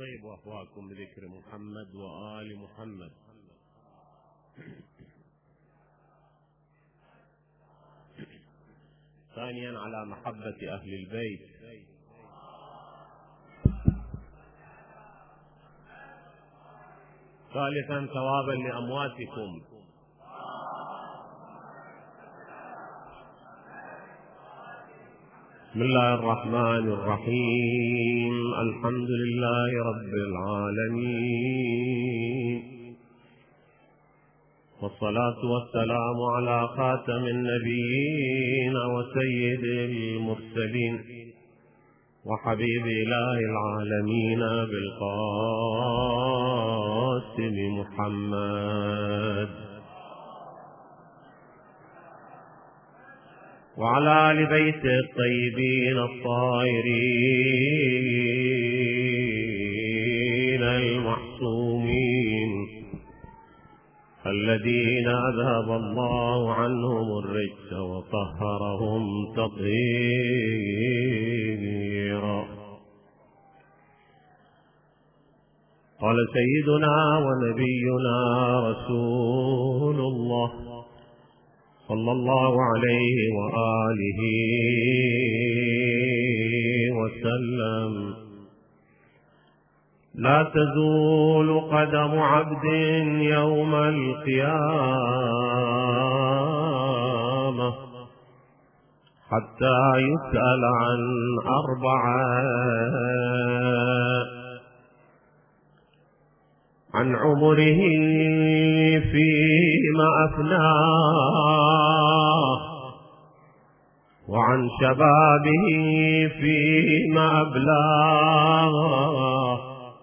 وأهواكم بذكر محمد وآل محمد. ثانيا على محبة أهل البيت. ثالثا ثوابا لأمواتكم. بسم الله الرحمن الرحيم. الحمد لله رب العالمين، والصلاة والسلام على خاتم النبيين وسيد المرسلين وحبيب إله العالمين بالقاسم محمد، وعلى آل بيته الطيبين الطاهرين المعصومين الذين أذهب الله عنهم الرجس وطهرهم تطهيرا. قال سيدنا ونبينا رسول الله صلى الله عليه وآله وسلم: لا تزول قدم عبد يوم القيامة حتى يسأل عن أربعة: عن عمره فيما أفناه، وعن شبابه فيما أبلاه،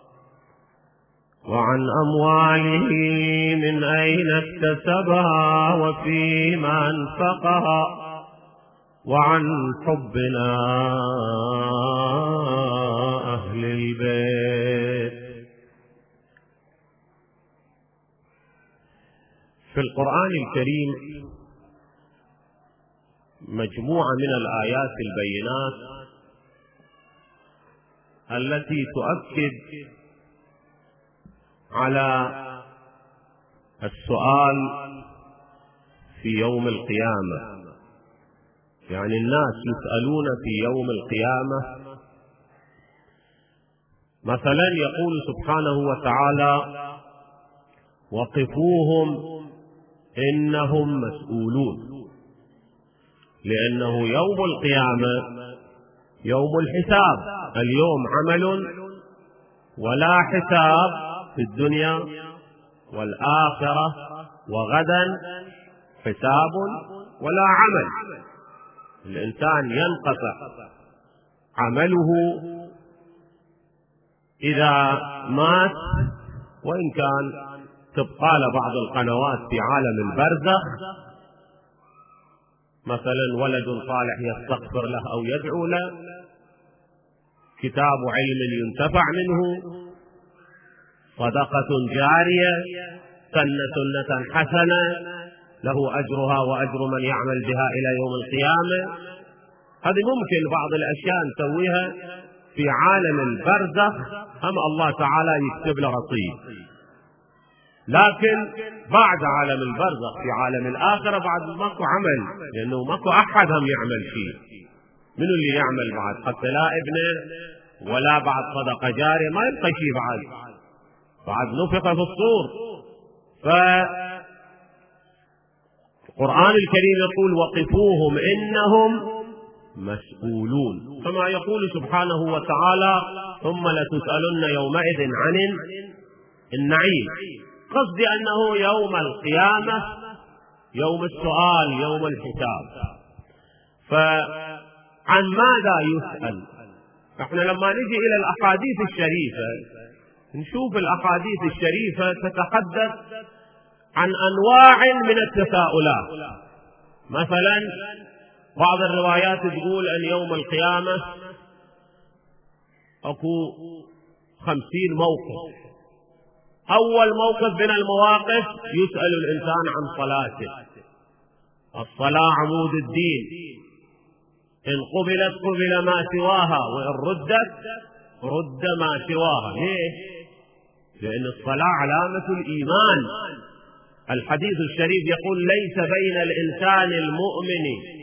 وعن أمواله من أين اكتسبها وفيما أنفقها، وعن حبنا أهل البيت. في القرآن الكريم مجموعة من الآيات البينات التي تؤكد على السؤال في يوم القيامة، يعني الناس يسألون في يوم القيامة. مثلا يقول سبحانه وتعالى: وقفوهم إنهم مسؤولون، لأنه يوم القيامة يوم الحساب. اليوم عمل ولا حساب في الدنيا والآخرة، وغدا حساب ولا عمل. الإنسان ينقطع عمله إذا مات، وإن كان تبقى لبعض القنوات في عالم البرزخ مثلا ولد صالح يستغفر له أو يدعو له، كتاب علم ينتفع منه، صدقة جارية، سنة حسنة له أجرها وأجر من يعمل بها إلى يوم القيامة. هذه ممكن بعض الأشياء نسويها في عالم البرزخ، هم الله تعالى يكتب له رصيد. لكن بعد عالم البرزخ في عالم الآخرة بعد ماكو عمل، لأنه ماكو أحد هم يعمل فيه. من اللي يعمل بعد؟ حتى لا ابنه ولا بعد صدقة جارية، ما يبقى شيء بعد نفخ في الصور. فالقرآن الكريم يقول: وقفوهم إنهم مسؤولون، كما يقول سبحانه وتعالى: ثم لتسألن يومئذ عن النعيم. قصدي أنه يوم القيامة يوم السؤال، يوم الحساب. فعن ماذا يسأل؟ احنا لما نجي إلى الأحاديث الشريفة نشوف الأحاديث الشريفة تتحدث عن أنواع من التساؤلات. مثلا بعض الروايات تقول أن يوم القيامة أكو 50 موقف. أول موقف من المواقف يسأل الإنسان عن صلاته. الصلاة عمود الدين، إن قبلت قبل ما سواها، وإن ردت رد ما سواها. ليه؟ لأن الصلاة علامة الإيمان. الحديث الشريف يقول ليس بين الإنسان المؤمن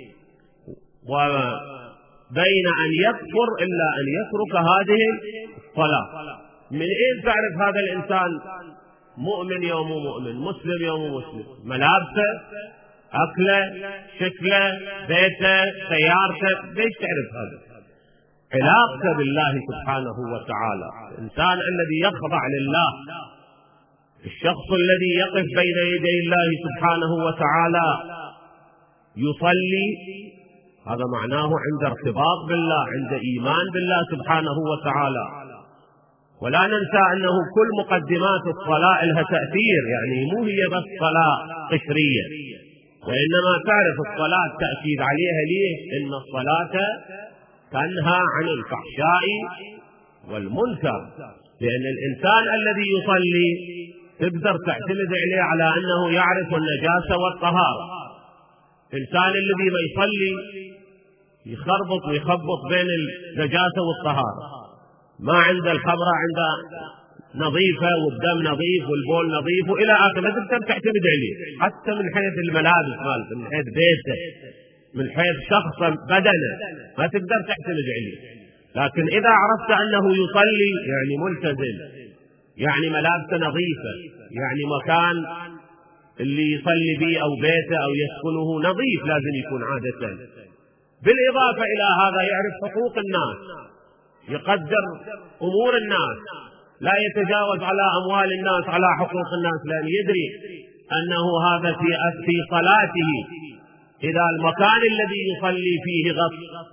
وبين أن يكفر إلا أن يترك هذه الصلاة. من أين تعرف هذا الإنسان مؤمن يوم مؤمن، مسلم يوم مسلم؟ ملابسه، أكله، شكله، بيته، سيارته، ليش تعرف هذا؟ علاقته بالله سبحانه وتعالى. الإنسان الذي يخضع لله، الشخص الذي يقف بين يدي الله سبحانه وتعالى يصلي، هذا معناه عند ارتباط بالله، عند إيمان بالله سبحانه وتعالى. ولا ننسى أنه كل مقدمات الصلاة لها تأثير، يعني مو هي بس صلاة قشرية، وإنما تعرف الصلاة تأكيد عليها. ليه؟ إن الصلاة تنهى عن الفحشاء والمنكر، لأن الإنسان الذي يصلي تقدر تعتمد عليه على أنه يعرف النجاسة والطهارة. الإنسان الذي ما يصلي يخربط ويخبط بين النجاسة والطهارة، ما عنده الخمرة عنده نظيفة والدم نظيف والبول نظيف وإلى آخره، ما تقدر تعتمد عليه حتى من حيث الملابس مالته، من حيث بيته، من حيث شخصه بدنه، ما تقدر تعتمد عليه. لكن إذا عرفت أنه يصلي يعني ملتزم، يعني ملابسه نظيفة، يعني مكان اللي يصلي به أو بيته أو يسكنه نظيف لازم يكون عادة. بالإضافة إلى هذا يعرف حقوق الناس، يقدر أمور الناس، لا يتجاوز على أموال الناس، على حقوق الناس، لأن يدري أنه هذا في صلاته إذا المكان الذي يصلي فيه غصب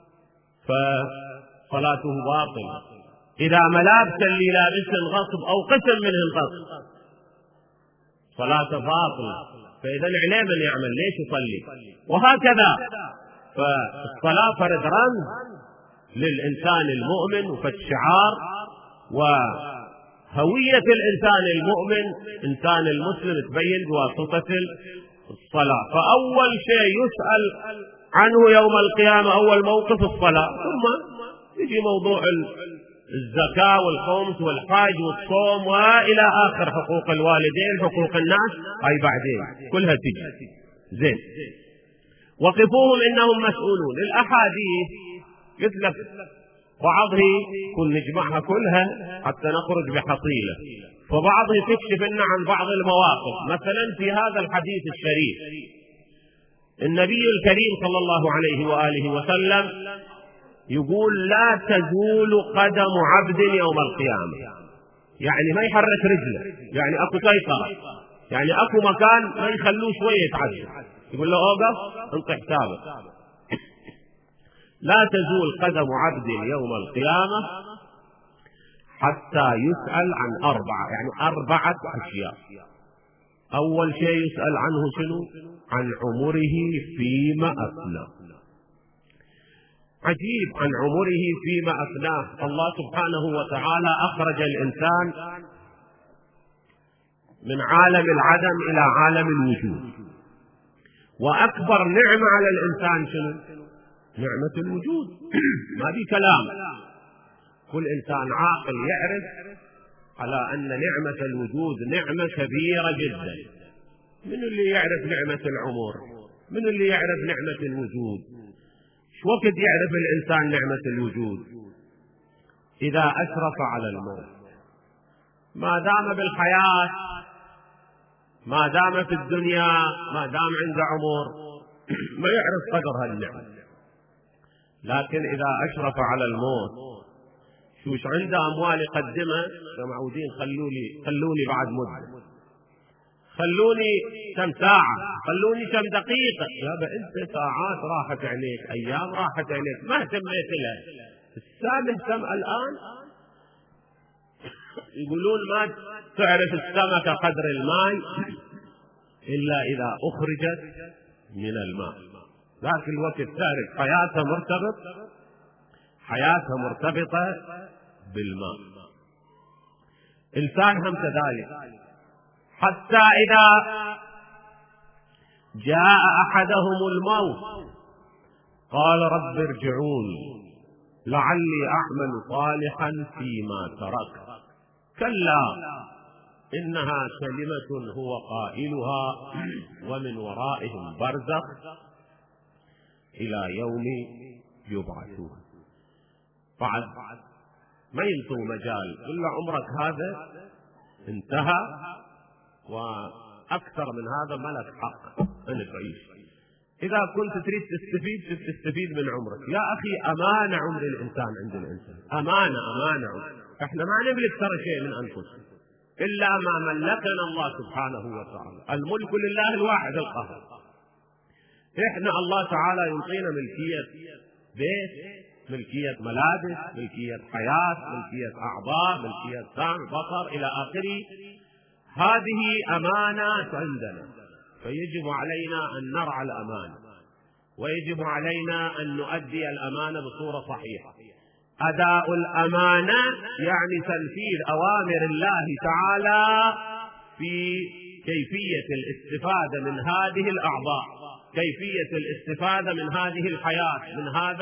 فصلاته باطلة، إذا ملابس اللي لابس الغصب أو قسم منه الغصب صلاته باطلة. فإذا عليه من يعمل، ليش يصلي؟ وهكذا. فالصلاة فرد رمز للإنسان المؤمن وفد شعار وهوية الإنسان المؤمن، إنسان المسلم تبين بواسطة الصلاة. فأول شيء يسأل عنه يوم القيامة أول موقف الصلاة، ثم يجي موضوع الزكاة والخمس والحج والصوم وإلى آخر، حقوق الوالدين، حقوق الناس، هاي بعدين كلها تجي. زين، وقفوهم إنهم مسؤولون. الأحاديث قلت لك بعضها كن نجمعها كلها حتى نخرج بحصيلة، فبعضها تكشف لنا عن بعض المواقف. مثلا في هذا الحديث الشريف النبي الكريم صلى الله عليه وآله وسلم يقول لا تزول قدم عبد يوم القيامة، يعني ما يحرك رجله، يعني اكو سيطرة، يعني اكو مكان ما يخلوه شوية يتعدى، يقول له اوقف انت حسابك. لا تزول قدم عبد يوم القيامة حتى يسأل عن أربعة، يعني 4 أشياء. أول شيء يسأل عنه شنو؟ عن عمره فيما أفناه. عجيب، عن عمره فيما أفناه. الله سبحانه وتعالى أخرج الإنسان من عالم العدم إلى عالم الوجود، وأكبر نعمة على الإنسان شنو؟ نعمة الوجود. ما في كلام، كل إنسان عاقل يعرف على أن نعمة الوجود نعمة كبيرة جدا. من اللي يعرف نعمة العمر؟ من اللي يعرف نعمة الوجود؟ شو وقت يعرف الإنسان نعمة الوجود؟ إذا أشرف على الموت. ما دام بالحياة، ما دام في الدنيا، ما دام عنده عمر ما يعرف قدر هالنعمة. لكن إذا أشرف على الموت، شوش عنده أموال يقدمها، معودين خلوني بعد مدة، خلوني كم ساعة، خلوني كم دقيقة. يا أنت ساعات راحت عليك، أيام راحت عليك، ما اهتميت لها، السام اهتم الآن. يقولون ما تعرف السمكة قدر الماء إلا إذا أخرجت من الماء. ذاك الوقت تعرف حياتها مرتبطة بالماء. إنسان هم كذلك، حتى إذا جاء أحدهم الموت قال رب ارجعوني لعلي أعمل صالحا فيما ترك. كلا إنها كلمة هو قائلها ومن ورائهم برزخ إلى يوم يبعثون. بعد ما ينطوا مجال إلا عمرك هذا انتهى، وأكثر من هذا ما لك حق أن تعيش. إذا كنت تريد تستفيد من عمرك يا أخي، أمانة عمر الإنسان عند الإنسان، أمانة عمر. إحنا ما نملك ترى شيء من أنفسنا إلا ما ملكنا الله سبحانه وتعالى. الملك لله الواحد القهار. إحنا الله تعالى يعطينا ملكية بيت، ملكية ملابس، ملكية حياة، ملكية أعضاء، ملكية سمع بصر إلى آخره. هذه أمانات عندنا، فيجب علينا أن نرعى الأمانة، ويجب علينا أن نؤدي الأمانة بصورة صحيحة. أداء الأمانة يعني تنفيذ أوامر الله تعالى في كيفية الاستفادة من هذه الأعضاء، كيفية الاستفادة من هذه الحياة، من هذا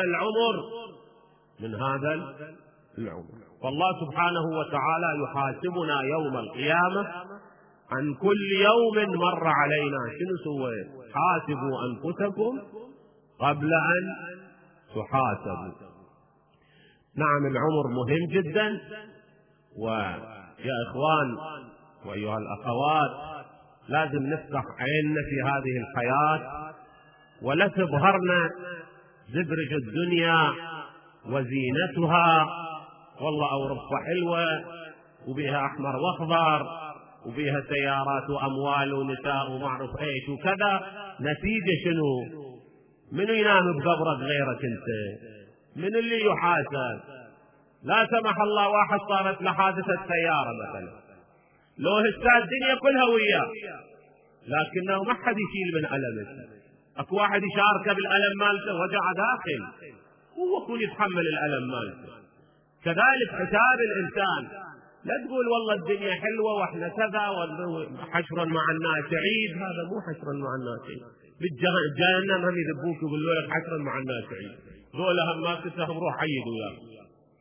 العمر. فالله سبحانه وتعالى يحاسبنا يوم القيامة عن كل يوم مر علينا. شنو سويت؟ حاسبوا أنفسكم قبل أن تحاسبوا. نعم العمر مهم جدا، ويا إخوان وأيها الأخوات لازم نفتح عيننا في هذه الحياة، ولا تبهرنا زبرج الدنيا وزينتها. والله أوروبا حلوة وبها أحمر وأخضر وبها سيارات وأموال ونساء ومعرف إيش وكذا. نتيجة شنو؟ منو ينام بقبرك غيرك أنت؟ من اللي يحاسب؟ لا سمح الله واحد صارت له حادثة سيارة مثلا، لو هسه الدنيا كلها وياه، لكنه ما حد يشيل من ألمه. اكو واحد يشاركه بالألم مالته وجع داخل، هو يكون يتحمل الألم مالته. كذلك حساب الإنسان، لا تقول والله الدنيا حلوة واحنا كذا حشرا مع الناس عيد. هذا مو حشرا مع الناس عيد، بالجهنم هم يذبوك ويقولوا لك حشرا مع الناس عيد، ذولا هم ما كتهم روح عيد وياه.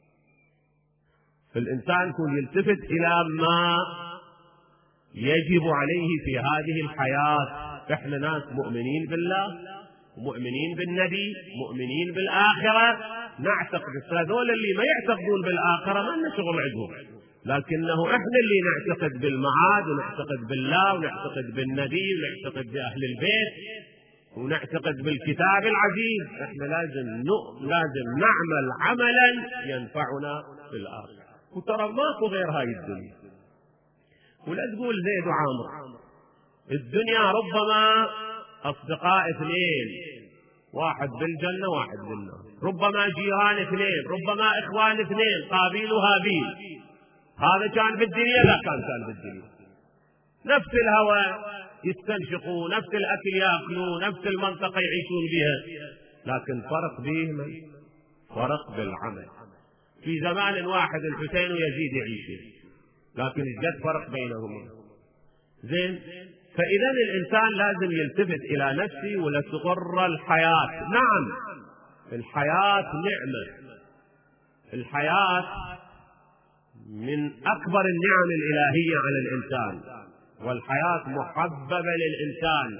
فالإنسان يكون يلتفت إلى ما يجب عليه في هذه الحياة. احنا ناس مؤمنين بالله، مؤمنين بالنبي، مؤمنين بالآخرة، نعتقد. هذول اللي ما يعتقدون بالآخرة ما لنا شغل عندهم، لكنه احنا اللي نعتقد بالمعاد ونعتقد بالله ونعتقد بالنبي ونعتقد بأهل البيت ونعتقد بالكتاب العزيز. احنا لازم نعمل عملا ينفعنا في الآخرة. وترى ماكو غير هاي الدنيا. ولا تقول زيد وعامر، الدنيا ربما أصدقاء اثنين، واحد بالجنة واحد بالنار، ربما جيران اثنين، ربما إخوان اثنين، قابيل وهابيل. هذا كان بالدنيا، لا كان بالدنيا نفس الهواء يستنشقوا، نفس الأكل يأكلوا، نفس المنطقة يعيشون بها، لكن فرق بيهم، فرق بالعمل. في زمان واحد الحسين ويزيد يعيشون، لكن الجد فرق بينهما. زين، فإذا الإنسان لازم يلتفت إلى نفسه ولا تغر الحياة. نعم الحياة نعمة، الحياة من أكبر النعم الإلهية على الإنسان، والحياة محببة للإنسان.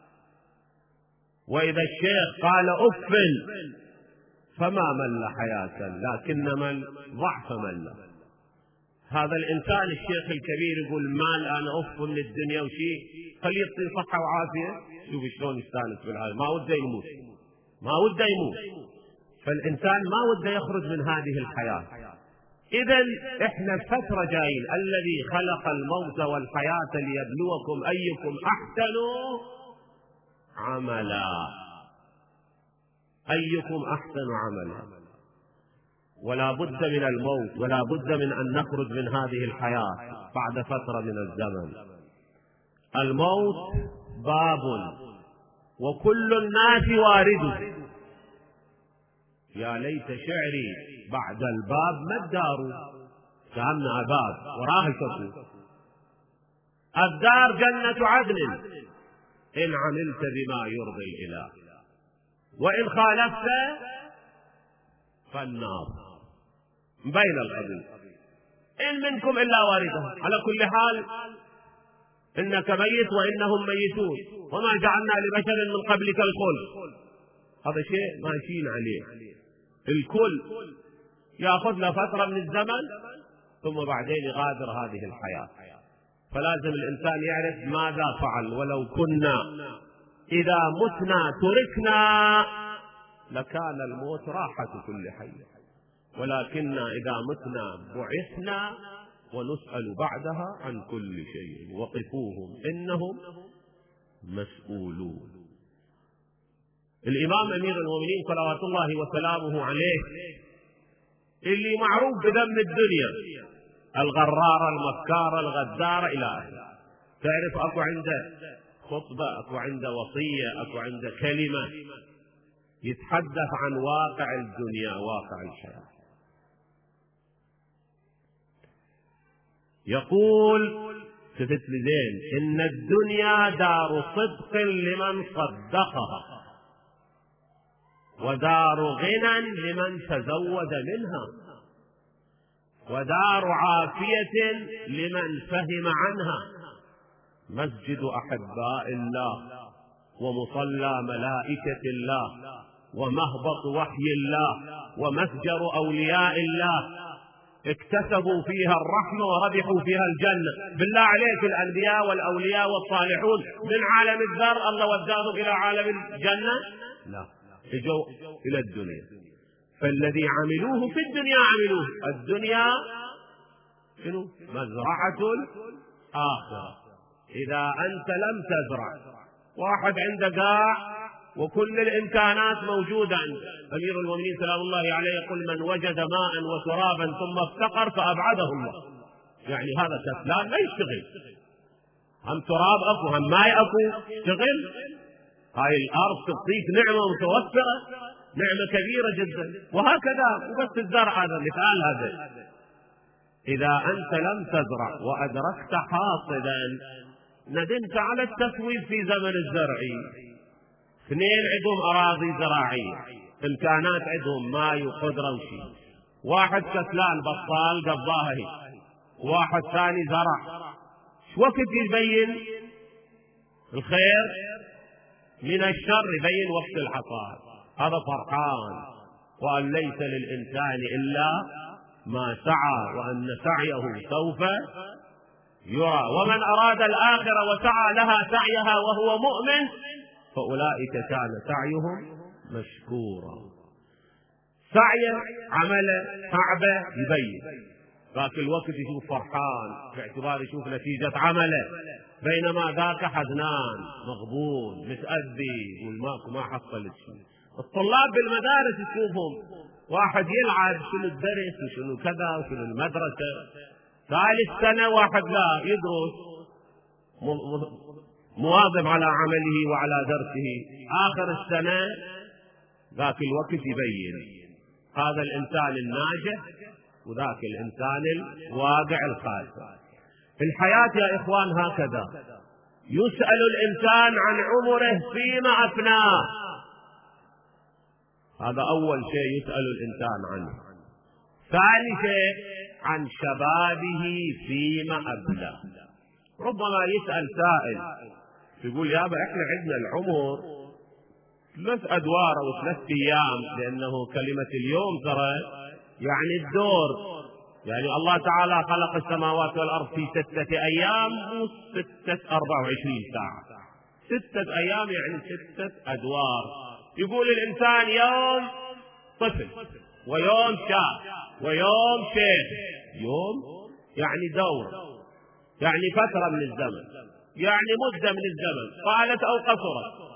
وإذا الشيخ قال أف فما مل حياة، لكن من ضعف مل. هذا الإنسان الشيخ الكبير يقول مال أنا أف من الدنيا وشيء، خليه يعطيه صحة وعافية، شوف شلون يستانس بالهذا، ما وده يموت، ما وده يموت. فالإنسان ما وده يخرج من هذه الحياة. إذا إحنا فترة جايين، الذي خلق الموت والحياة ليبلوكم أيكم أحسن عملا، أيكم أحسن عملا. ولا بد من الموت، ولا بد من أن نخرج من هذه الحياة بعد فترة من الزمن. الموت باب وكل الناس وارده، يا ليت شعري بعد الباب ما الدار، كأنها باب وراها شكو. الدار جنة عدن إن عملت بما يرضي الإله، وإن خالفت فالنار بين القبيل إن منكم إلا واردها. على كل حال إنك ميت وإنهم ميتون وما جعلنا لبشر من قبلك الخلد. هذا شيء ماشيين عليه. الكل يأخذ له فترة من الزمن ثم بعدين يغادر هذه الحياة. فلازم الإنسان يعرف ماذا فعل. ولو كنا إذا متنا تركنا لكان الموت راحة كل حي، ولكننا إذا متنا بعثنا ونسأل بعدها عن كل شيء وقفوهم إنهم مسؤولون. الإمام أمير المؤمنين صلوات الله وسلامه عليه اللي معروف بذم الدنيا، الغرارة المكارة الغدارة إلى آخره. تعرف أكو عنده خطبة، أكو عنده وصية، أكو عنده كلمة يتحدث عن واقع الدنيا، واقع الحياة. يقول شفت لزين إن الدنيا دار صدق لمن صدقها ودار غنى لمن تزود منها ودار عافية لمن فهم عنها، مسجد أحباء الله ومصلى ملائكة الله ومهبط وحي الله ومتجر أولياء الله اكتسبوا فيها الرحمة وربحوا فيها الجنة. بالله عليك الأنبياء والأولياء والصالحون من عالم الذر الله وداهم إلى عالم الجنة؟ لا، اجوا إلى الدنيا. فالذي عملوه في الدنيا عملوه. الدنيا شنو؟ مزرعة الآخرة. إذا أنت لم تزرع، واحد عنده قاع وكل الإمكانات موجودة عنده. أمير المؤمنين سلام الله عليه يقول من وجد ماء وترابا ثم افتقر فأبعده الله. يعني هذا كسلان ما يشتغل، هم تراب أكو هم ماء أكو، اشتغل. هاي الأرض تعطيك نعمة متوفرة، نعمة كبيرة جدا. وهكذا وبس الزرع، هذا مثال. هذا إذا أنت لم تزرع وأدركت حاصدا ندمت على التسويف في زمن الزرع. اثنين عندهم أراضي زراعية، إمكانات عندهم ماء وقدرة وشيء، واحد كسلان بطال قضاها هي، واحد ثاني زرع. شو وقت يبين الخير من الشر؟ يبين وقت الحصاد. هذا فرحان. وأن ليس للإنسان إلا ما سعى وأن سعيه سوف يرى. ومن أراد الآخرة وسعى لها سعيها وهو مؤمن فأولئك كان سعيهم مشكورا. سعي عمله تعبه يبين، ذاك الوقت يشوف فرحان باعتبار يشوف نتيجة عمله، بينما ذاك حزنان مغبون متأذي يقول ما حصلت شيء. الطلاب بالمدارس تشوفهم واحد يلعب شنو الدرس وشنو كذا وشنو المدرسة، ثالث سنة واحد لا يدرس مواظب على عمله وعلى درسه، آخر السنة ذاك الوقت يبين هذا الإنسان الناجح وذاك الإنسان الواقع الخاسر. الحياة يا إخوان هكذا، يسأل الإنسان عن عمره فيما أفناه. هذا أول شيء يسأل الإنسان عنه. ثاني شيء عن شبابه فيما أبلى. ربما يسأل سائل يقول يابا احنا عندنا العمر 3 أدوار أو 3 أيام، لأنه كلمة اليوم ترى يعني الدور، يعني الله تعالى خلق السماوات والأرض في 6 أيام و6 24 ساعة. 6 أيام يعني 6 أدوار. يقول الإنسان يوم طفل ويوم شاب ويوم شيخ. يوم يعني دور، يعني فترة من الزمن، يعني مدة من الزمن طالت أو قصرت.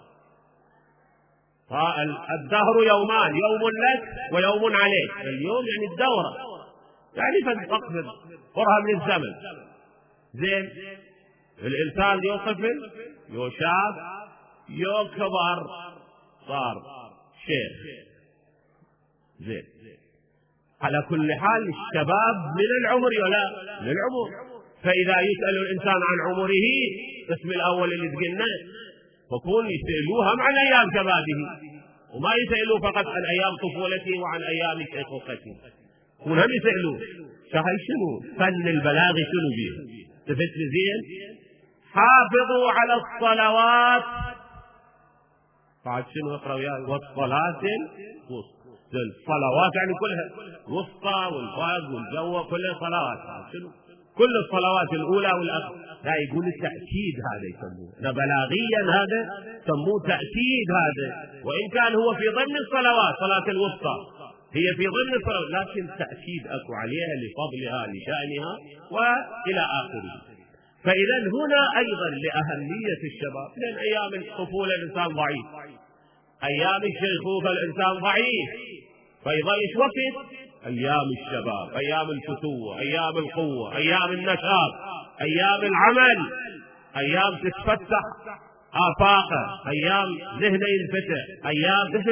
الدهر يومان، يوم لك ويوم عليك. اليوم يعني الدورة، يعني فتقصد قرها من الزمن. زين، الإنسان يو طفل يو شاب يو كبر صار شيخ. زين، على كل حال الشباب من العمر ولا من العمر. فإذا يسأل الإنسان عن عمره اسم الأول اللي تقلنا فكون يسألوهم عن أيام شبابه. وما يسألوا فقط عن أيام طفولتي وعن أيام شيخوختي، وهم يسألوا هاي شنو فن البلاغ، شنو بيه؟ تفت زين. حافظوا على الصلوات، بعد شنو اقرأ وياي؟ والصلاة الصلوات يعني كلها، الوسطى والفاز والجو كلها صلوات. شنو؟ كل الصلوات الأولى والأخيرة. لا يقول التأكيد، هذا يسموه بلاغيا، هذا يسموه تأكيد هذا، وإن كان هو في ضمن الصلوات. صلاة الوسطى هي في ضمن الصلوات، لكن تأكيد أكو عليها لفضلها لشأنها وإلى آخره. فإذا هنا أيضا لأهمية الشباب، لأن أيام الطفولة الإنسان ضعيف، أيام الشيخوخة الإنسان ضعيف، فيظل إيش وقت؟ أيام الشباب، أيام الفتوة، أيام القوة، أيام النشاط، أيام العمل، أيام تتفتح آفاقه، أيام ذهنه ينفتح، أيام مثل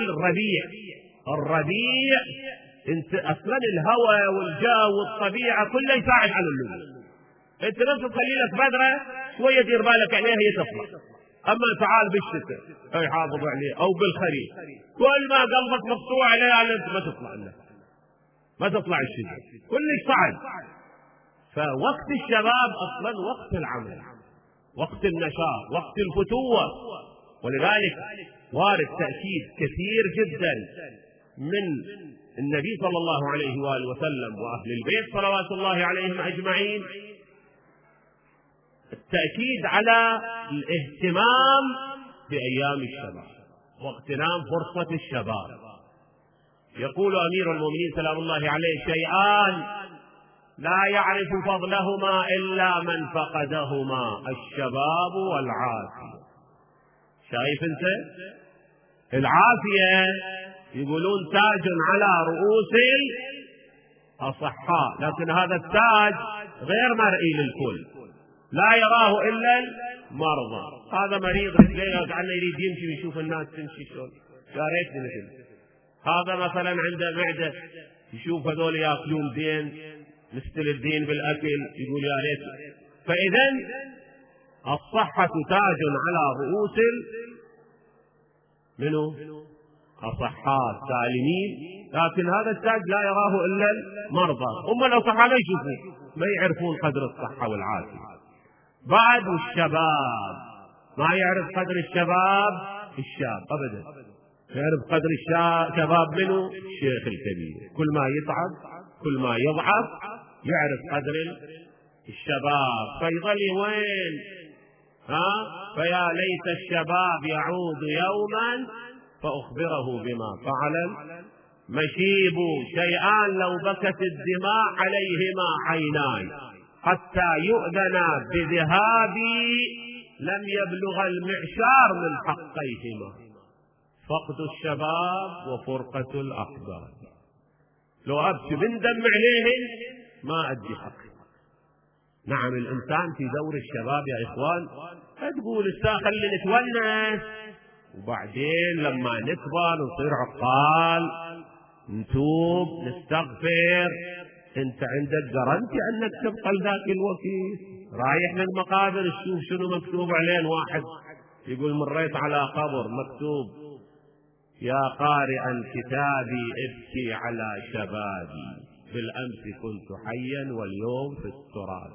الربيع انت أصلا الهواء والجو والطبيعة كله يساعد على اللغة. انت نفس تخلي لك بدرة شوية دير بالك عليها هي تطلع. أما تعال بالشتاء أي حافظ عليه، أو بالخريف كل ما قلبك مقطوع عليه أنت ما تطلع له، ما تطلع الشتاء كلش صعب. فوقت الشباب أصلا وقت العمل، وقت النشاط، وقت الفتوة. ولذلك وارد تأكيد كثير جدا من النبي صلى الله عليه وآله وسلم وأهل البيت صلوات الله عليهم أجمعين، التأكيد على الاهتمام بأيام الشباب واغتنام فرصة الشباب. يقول أمير المؤمنين سلام الله عليه: شيئان لا يعرف فضلهما إلا من فقدهما، الشباب والعافية. شايف أنت؟ العافية يقولون تاج على رؤوس الأصحاء، لكن هذا التاج غير مرئي للكل، لا يراه إلا المرضى. هذا مريض رجليه عنه يريد يمشي ويشوف الناس تمشي شلون، يا ريتني مثل هذا. مثلا عنده معدة يشوف هذول ياكلون زين مستلذين بالأكل، يقول يا ريت. فإذا الصحة تاج على رؤوس منو؟ أصحاء سالمين، لكن هذا التاج لا يراه إلا المرضى. هم الأصحاء ما يشوفون، ما يعرفون قدر الصحة والعافية. بعد الشباب ما يعرف قدر الشباب الشاب أبدا، يعرف قدر الشباب منه الشيخ الكبير. كل ما يتعب كل ما يضعف يعرف قدر الشباب، فيظل وين؟ فيا ليت الشباب يعود يوما فأخبره بما فعل مشيب. شيئان لو بكت الدماء عليهما عيناي، حتى يؤذن بذهابي لم يبلغ المعشار من حقيهما، فقد الشباب وفرقة الأحباب. لو أبكي بندم عليهم ما أدي حقي. نعم الإنسان في دور الشباب يا إخوان، تقول خلي نتونس، وبعدين لما نكبر نصير عقال نتوب نستغفر. انت عندك جرنتي انك تبقى لذاك الوقت. رايح للمقابر تشوف شنو مكتوب عليه، واحد يقول مريت على قبر مكتوب: يا قارئا كتابي ابكي على شبابي، بالامس كنت حيا واليوم في التراب.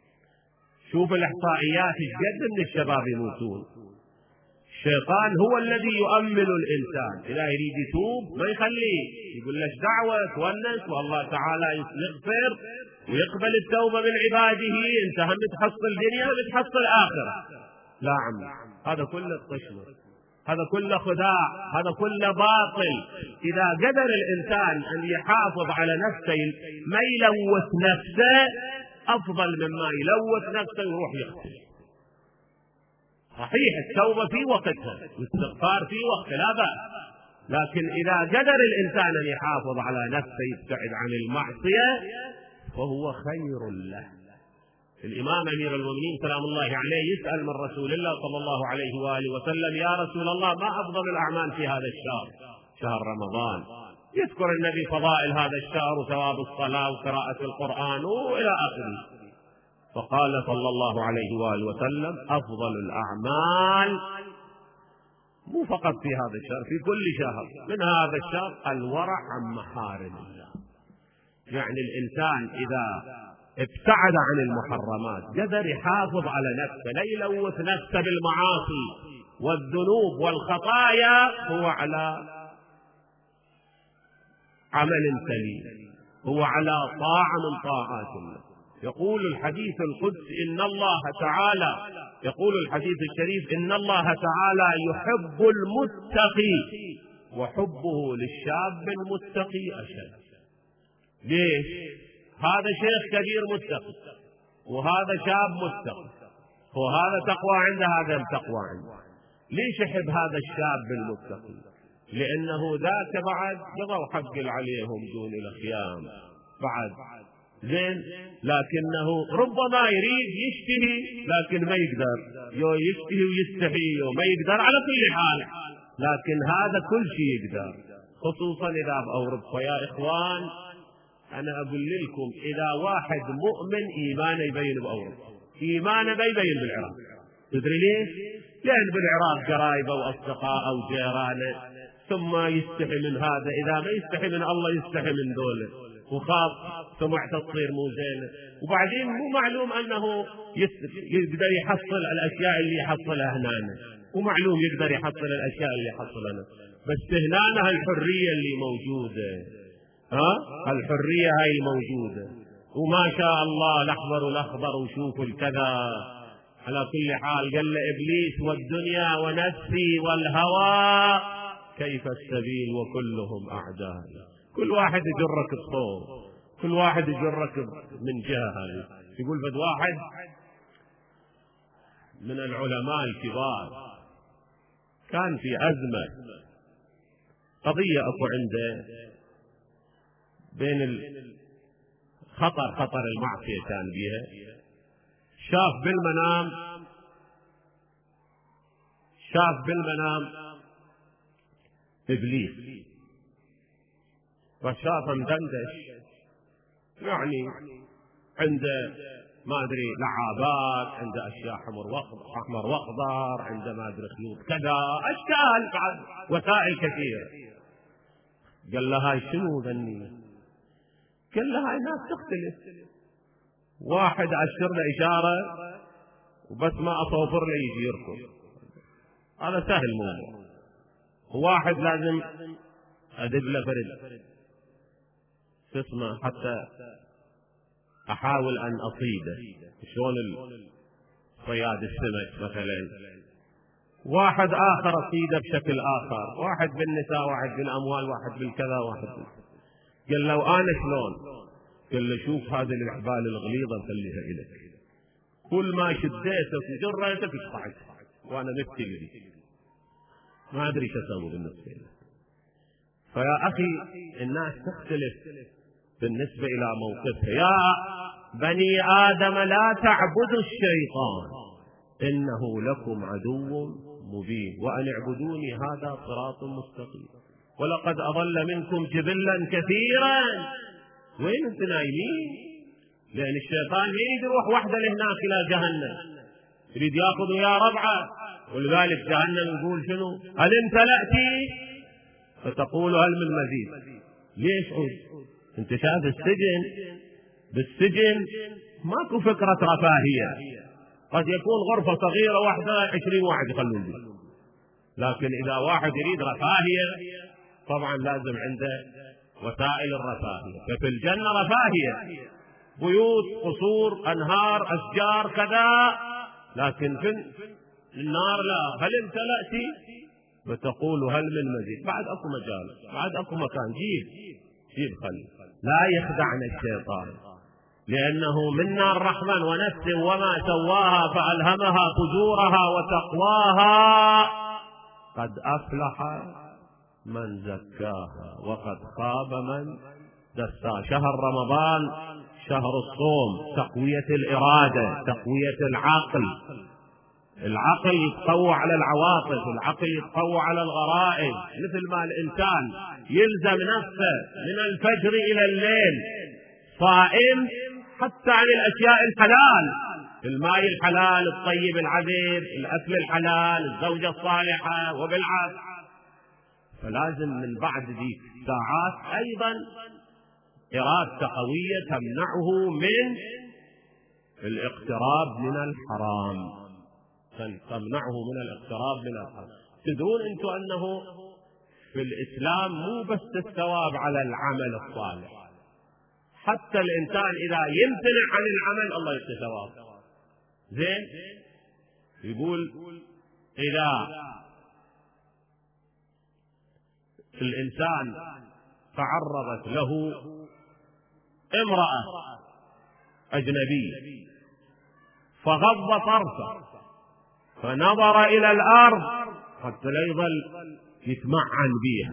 شوف الاحصائيات قد من الشباب يموتون. الشيطان هو الذي يؤمل الإنسان، إذا يريد يتوب ما يخليه، يقول لك دعوة تونس والله تعالى يغفر ويقبل التوبة من عباده، انت هم تحصل دنيا وتحصل آخرة. لا عمي، هذا كله طشمة، هذا كله خداع، هذا كله باطل. إذا قدر الإنسان أن يحافظ على نفسه ما يلوث نفسه أفضل مما يلوث نفسه ويروح يقتل. صحيح التوبة في وقتها والاستغفار في وقته لا بأس، لكن إذا قدر الإنسان أن يحافظ على نفسه يبتعد عن المعصية فهو خير له. الإمام أمير المؤمنين سلام الله عليه يسأل من رسول الله صلى الله عليه وآله وسلم: يا رسول الله ما أفضل الأعمال في هذا الشهر، شهر رمضان؟ يذكر النبي فضائل هذا الشهر وثواب الصلاة وقراءة القرآن وإلى آخره. فقال صلى الله عليه وآله وسلم: أفضل الأعمال مو فقط في هذا الشهر، في كل شهر من هذا الشهر الورع عن محارم الله. يعني الإنسان إذا ابتعد عن المحرمات قدر يحافظ على نفسه، لا يلوث نفسه بالمعاصي والذنوب والخطايا، هو على عمل سليم، هو على طاعة من طاعات الله. يقول الحديث القدسي إن الله تعالى، يقول الحديث الشريف إن الله تعالى يحب المتقي وحبه للشاب المتقي أشد. ليش؟ هذا شيخ كبير متقي وهذا شاب متقي، وهذا تقوى عنده هذا تقوى عنده. ليش يحب هذا الشاب المتقي؟ لأنه ذاك بعد بغوا حق عليهم دون الخيام بعد زين، لكنه ربما يريد يشتهي لكن ما يقدر، يشتهي ويستحي وما يقدر على كل حال، لكن هذا كل شيء يقدر، خصوصا إذا بأورب. فيا إخوان أنا أقول لكم إذا واحد مؤمن إيمانه يبين بأورب، إيمانه ما يبين بالعراق. تدري ليش؟ لأن بالعراق قرايبه وأصدقاء أو جيرانه، ثم يستحي من هذا، إذا ما يستحي من الله يستحي من دولة، وخاف سمعت تصير مو زينة. وبعدين مو معلوم أنه يقدر يحصل الأشياء اللي يحصلها هنا، ومعلوم يقدر يحصل الأشياء اللي يحصلها هنا، بس هنا الحرية اللي موجودة، الحرية هاي الموجودة. وما شاء الله الأخضر والأخضر وشوفوا الكذا. على كل حال قال إبليس والدنيا ونفسي والهوى كيف السبيل وكلهم أعداء. كل واحد يجرك بصوت، كل واحد يجرك من جهة هذه. يقول بد واحد من العلماء الكبار كان في أزمة، قضية أكو عنده بين خطر المعصية كان بها. شاف بالمنام إبليس، فشافه مدندش، يعني عنده ما أدري لعابات، عنده أشياء أحمر وأخضر، عنده ما أدري خيوط كذا، أشكال بعد وسائل كثيرة. قال له هاي شنو ذني؟ قال له هاي ناس تختلف، واحد أشر له إشارة وبس ما أصوفر له يجي يركض، هذا سهل موضوع. وواحد لازم أدب له فرد اسمه حتى أحاول أن أصيده، شلون صياد السمك مثلا. واحد آخر أصيده بشكل آخر، واحد بالنساء، واحد بالأموال، واحد بالكذا، واحد قال له أنا شلون؟ قال له شوف هذه الحبال الغليظة خليها إليك، كل ما شديتك وجريتك يقطعك وأنا مبتلي، ما أدري شو أسوي بالنسبة له. فيا أخي الناس تختلف بالنسبة إلى موقفها. يا بني آدم لا تعبدوا الشيطان إنه لكم عدو مبين وأن اعبدوني هذا صراط مستقيم ولقد أضل منكم جبلا كثيرا. وين انت نايمين؟ لأن الشيطان يريد يروح وحده لهناك إلى جهنم، يريد ياخذ يا ربعه. ولذلك جهنم يقول شنو؟ هل امتلأتي؟ فتقول هل من مزيد. ليش انت شايف السجن؟ بالسجن ماكو فكرة رفاهية، قد يكون غرفة صغيرة واحدة 20 واحد يخلون فيها، لكن إذا واحد يريد رفاهية طبعا لازم عنده وسائل الرفاهية. ففي الجنة رفاهية، بيوت، قصور، أنهار، أشجار كذا، لكن في النار لا. هل امتلأتي؟ وتقول هل من مزيد. بعد أكو مجال، بعد أكو مكان، جيب خلي. لا يخدعنا الشيطان، لأنه منا الرحمن ونفس وما سواها فألهمها فجورها وتقواها قد أفلح من زكاها وقد خاب من دساها. شهر رمضان شهر الصوم، تقوية الإرادة، تقوية العقل يتقوى على العواطف، العقل يتقوى على الغرائز. مثل ما الإنسان يلزم نفسه من الفجر إلى الليل صائم حتى عن الأشياء الحلال، الماء الحلال، الطيب العذب، الأكل الحلال، الزوجة الصالحة وبالعكس. فلازم من بعد ذيك الساعات أيضا إرادة قوية تمنعه من الاقتراب من الحرام، تمنعه من الاقتراب من الحرام. تدرون أنتم أنه في الإسلام مو بس الثواب على العمل الصالح، حتى الإنسان إذا يمتنع عن العمل الله يعطيه ثواب. زين، يقول إذا الإنسان تعرضت له امرأة أجنبية فغض طرفه فنظر إلى الأرض حتى لا يظل يتمعن بها،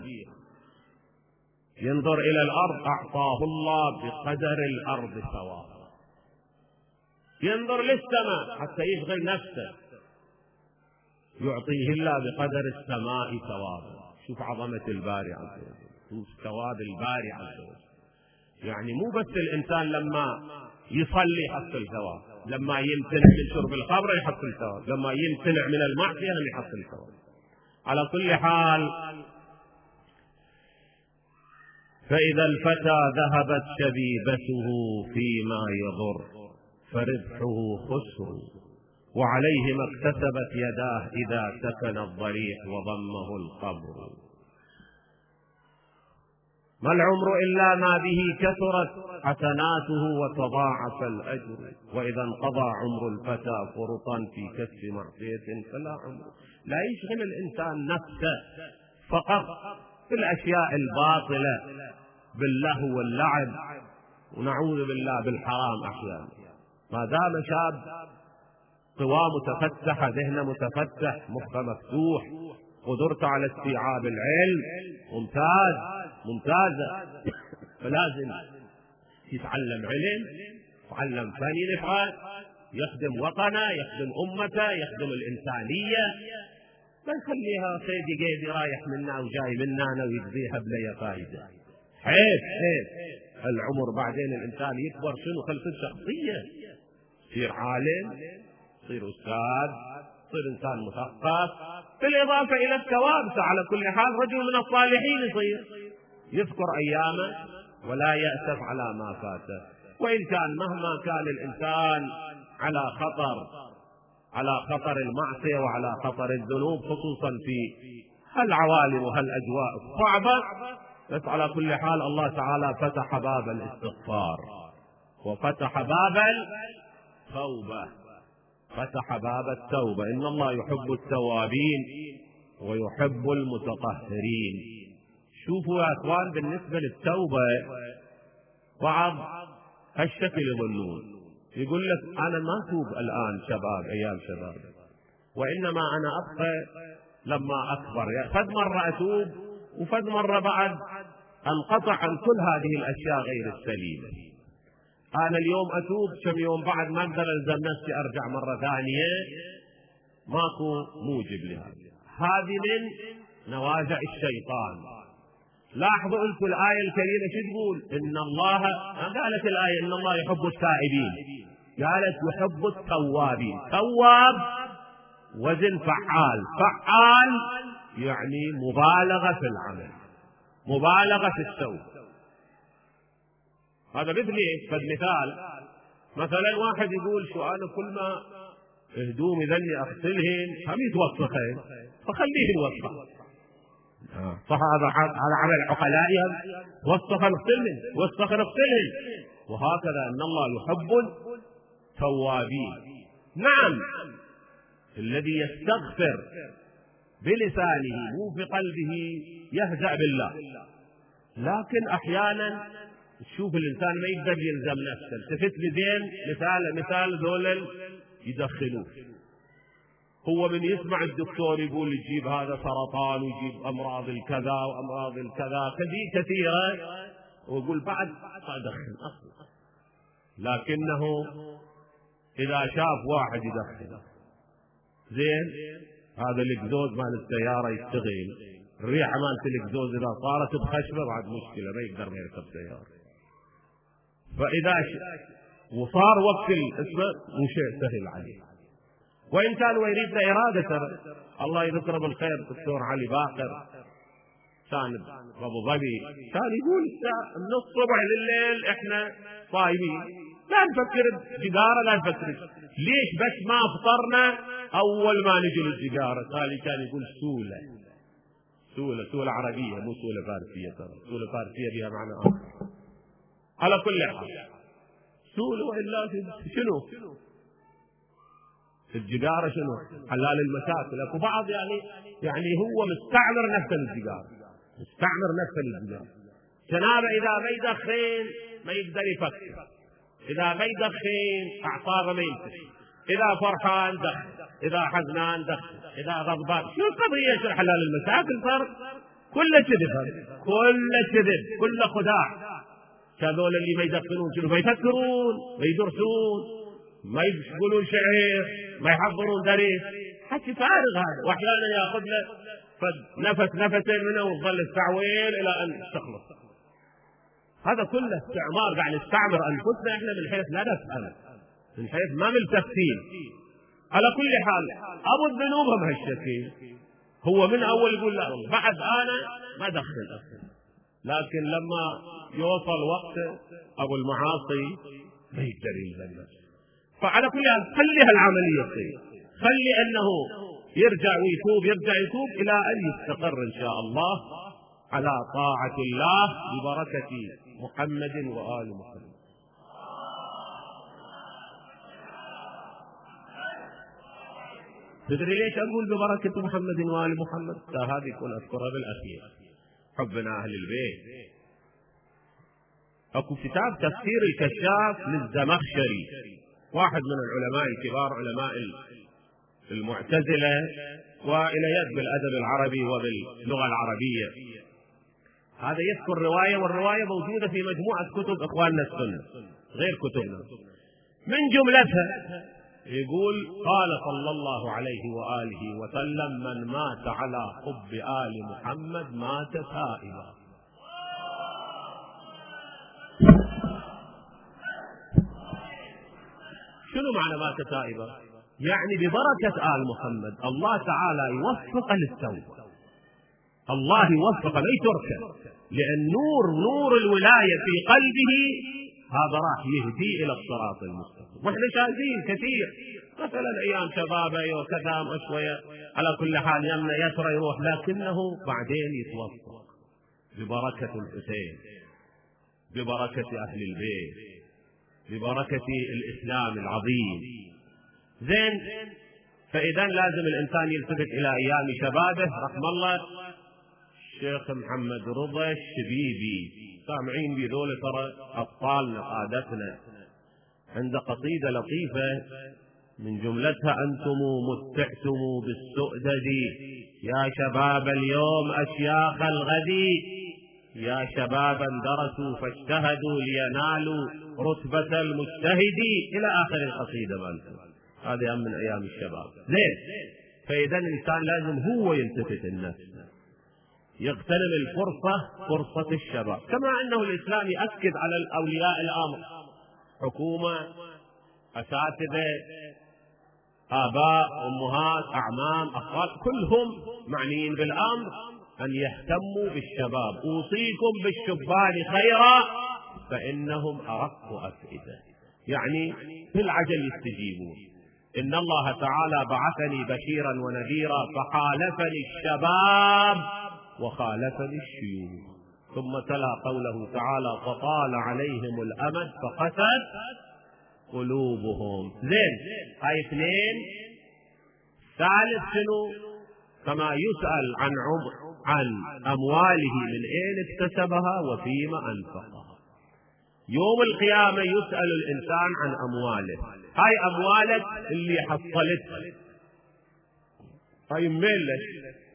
ينظر إلى الأرض أعطاه الله بقدر الأرض ثوابا، ينظر للسماء حتى يشغل نفسه يعطيه الله بقدر السماء ثوابا. شوف عظمة الباري عز وجل، شوف ثواب الباري عز وجل. يعني مو بس الإنسان لما يصلي يحصل ثواب، لما يمتنع من شرب الخمر يحصل ثواب، لما يمتنع من المعصية يحصل ثواب. على كل حال، فإذا الفتى ذهبت شبيبته فيما يضر فربحه خسر، وعليه ما اكتسبت يداه إذا سكن الضريح وضمه القبر. ما العمر إلا ما به كثرت حسناته وتضاعف الأجر، وإذا انقضى عمر الفتى فرطا في كسب معصية فلا عمر. لا يشغل الإنسان نفسه فقط بالأشياء الباطلة، باللهو واللعب، ونعوذ بالله بالحرام أحيانا. ما دام شاب قواه متفتحة، ذهنه متفتح، مخه مفتوح، قدرته على استيعاب العلم ممتازة، فلازم يتعلم علم، يتعلم فن ينفع، يخدم وطنه، يخدم أمته، يخدم الإنسانية، ما يخليها صيدي قيدي رايح منا وجاي مننا ويجزيها بلا فائدة. حيث العمر بعدين الإنسان يكبر شنو خلف الشخصية، يصير عالم، يصير أستاذ، يصير إنسان مثقف، بالإضافة إلى الثواب. على كل حال رجل من الصالحين يصير يذكر أيامه ولا يأسف على ما فاته. وإن كان مهما كان الإنسان على خطر المعصية وعلى خطر الذنوب، خصوصا في هالعوالم وهالأجواء الصعبة، بس على كل حال الله تعالى فتح باب الاستغفار وفتح باب التوبة، فتح باب التوبة. إن الله يحب التوابين ويحب المتطهرين. شوفوا يا أخوان، بالنسبة للتوبة بعض هالشكل يظنون، يقول لك أنا ما أتوب الآن شباب، أيام شباب، وإنما أنا أبقى لما أكبر، فد مرة أتوب وفد مرة بعد أنقطع عن كل هذه الأشياء غير السليمة. أنا اليوم أتوب، كم يوم بعد ما أقدر ألزم نفسي أرجع مرة ثانية، ماكو موجب لهذا. هذه من نوازع الشيطان. لاحظوا أنتم الآية الكريمة شو تقول؟ إن الله، ما قالت الآية إن الله يحب التائبين، قالت يحب التوابين. تواب وزن فعال، فعال يعني مبالغة في العمل، مبالغة في التوبة. هذا مثل مثال، مثلا واحد يقول شو أنا كل ما هدومي ذني أغسلهن هم يتوسخين فخليهن وسخ، صح؟ هذا عمل عقلائهم، وسخ نغسلهن. وهكذا أن الله يحب التوابين. نعم، الذي يستغفر بلسانه مو في قلبه يهزأ بالله، لكن أحيانا تشوف الإنسان ما يقدر يلزم نفسه. التفت بزين مثال ذول يدخلوه، هو من يسمع الدكتور يقول يجيب هذا سرطان ويجيب أمراض الكذا وأمراض الكذا كثيرة، ويقول بعد أدخن أصلا. لكنه إذا شاف واحد يدخن زين، هذا الإكزوز مال السيارة يشتغل، الريحة مالت الإكزوز إذا صارت بخشبة بعد مشكلة، ما يقدر يركب سيارة. فإذا وصار وقت اسمه مو شيء سهل عليه. وإن كان ويريدنا إرادة الله يذكره بالخير الدكتور علي باقر كان بأبو ظبي كان يقول من الصبح لليل احنا صايمين لا نفكر الجدارة لا نفكر ليش بس ما فطرنا أول ما نجي للجدارة. كان يقول سولة عربية مو سولة فارسية، ترى سولة فارسية بها معنى آخر. على كل حال سولة وإلا شنو الجدارة شنو حلال المشاكل. اكو بعض يعني هو مستعمر نفسه للجدارة، مستعمر نفسه للجدارة. جنابه إذا ما يدخن ما يقدر يفكر، إذا ما يدخن أعصابه ما يمسك، إذا فرحان دخن، إذا حزنان دخن، إذا غضبان. شو القضية؟ شو حلال المشاكل؟ صار كله كذب، كله خداع. هذول اللي ما يدخنون شنو ما يفكرون، ما يدرسون، ما يقولون شعر، ما يحضرون درس، حكي فارغ هذا. واحيانا ياخذ له نفسين منه وظل الساعوين الى ان تخلص. هذا كله استعمار، قاعد نستعمر انفسنا احنا من حيث لا نفهم، من حيث ما ملتفتين. على كل حال ابو الذنوب هم هالشكل، هو من اول يقول لا بعد انا ما دخل اصلا، لكن لما يوصل وقت ابو المعاصي ما يقدر يلزم. فعلى كل حال خلي هالعمليه تصير، خلي انه يرجع يتوب الى ان يستقر ان شاء الله على طاعه الله ببركه محمد وآل محمد. تدري ليش اقول ببركه محمد وآل محمد؟ هذه يكون اذكرها بالاخير، حبنا اهل البيت. اكو كتاب تفسير الكشاف للزمخشري، واحد من العلماء كبار علماء المعتزلة وإلى يد بالأدب العربي وباللغة العربية. هذا يذكر رواية، والرواية موجودة في مجموعة كتب إخواننا السنة غير كتبنا. من جملتها يقول قال صلى الله عليه وآله وسلم من مات على حب آل محمد مات تائبا. شنو معنى مات تائبا؟ يعني ببركة آل محمد الله تعالى يوفق للتوبة، الله يوفق لا يتركه، لأن نور الولاية في قلبه هذا راح يهدي إلى الصراط المستقيم. واحنا شاهدين كثير، مثلا أيام شبابه وكذا شوية على كل حال يمنى يسرى يروح، لكنه بعدين يتوفق ببركة الحسين، ببركة أهل البيت، ببركة الإسلام العظيم. زين، فإذا لازم الإنسان يلتفت إلى أيام شبابه. رحم الله الشيخ محمد رضا الشبيبي، سامعين بذول ترى أبطالنا قادتنا، عند قصيدة لطيفة من جملتها أنتم متعتم بالسؤدد يا شباب اليوم أشياخ الغد، يا شبابا درسوا فاجتهدوا لينالوا رتبة المجتهد، إلى آخر القصيدة مالكم. هذه من أيام الشباب. زين، فإذا الإنسان لازم هو يلتفت النفس، يغتنم الفرصة، فرصة الشباب. كما أنه الإسلام يأكد على الأولياء الأمر، حكومة، أساتذة، آباء، أمهات، أعمام، أخوال، كلهم معنيين بالأمر أن يهتموا بالشباب. أوصيكم بالشبان خيرا فإنهم أرق أفئدة، يعني بالعجل يستجيبون. إن الله تعالى بعثني بشيرا ونذيرا فخالفني الشباب وخالفني الشيوخ. ثم تلا قوله تعالى فطال عليهم الأمد فقست قلوبهم. زين، هاي اثنين. ثالث شنو؟ كما يسأل عن أمواله من أين اكتسبها وفيما أنفقها. يوم القيامة يسأل الإنسان عن أمواله. هاي أموالك اللي حصلتها، هاي ملش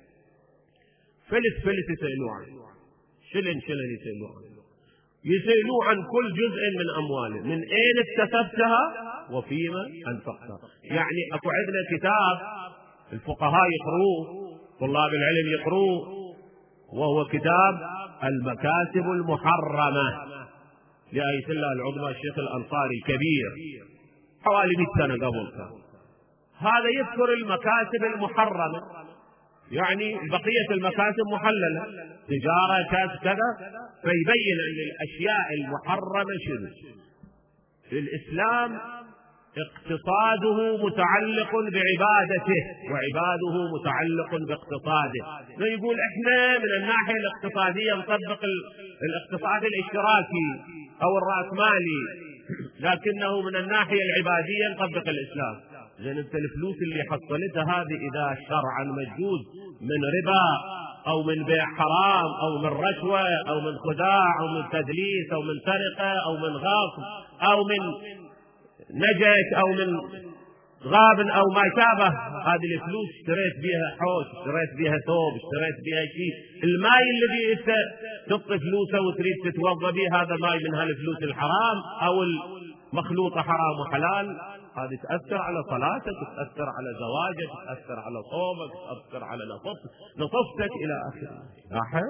فلس يسألوه عنه، شلن يسألوه عنه، يسألوه عن كل جزء من أمواله، من أين اكتسبتها وفيما أنفقتها. يعني أكو عندنا كتاب الفقهاء يقروه، طلاب العلم يقروه، وهو كتاب المكاسب المحرمة لآية الله العظمى الشيخ الأنصاري الكبير حوالي 100 سنة قبل كان. هذا يذكر المكاسب المحرمة، يعني بقية المكاسب محللة، تجارة كذا كذا، فيبين أن الأشياء المحرمة شنو. الإسلام اقتصاده متعلق بعبادته وعباده متعلق باقتصاده. يقول احنا من الناحية الاقتصادية نطبق الاقتصاد الاشتراكي او الرأسمالي، لكنه من الناحية العبادية نطبق الاسلام. لان انت الفلوس اللي حصلتها هذه اذا شرعا مجوز من ربا او من بيع حرام او من رشوة او من خداع او من تدليس او من سرقة او من غصب او من نجش او من غاب او ما شابه، هذه الفلوس اشتريت بها حوش، اشتريت بها ثوب، اشتريت بها شيء. الماي الذي انت تحط فلوسه وتريد تتوضا به هذا ماي من هالفلوس الحرام او المخلوطه حرام وحلال، هذه تاثر على صلاتك، تاثر على زواجك، تاثر على صومك، تاثر على نصفتك الى اخره. لاحظ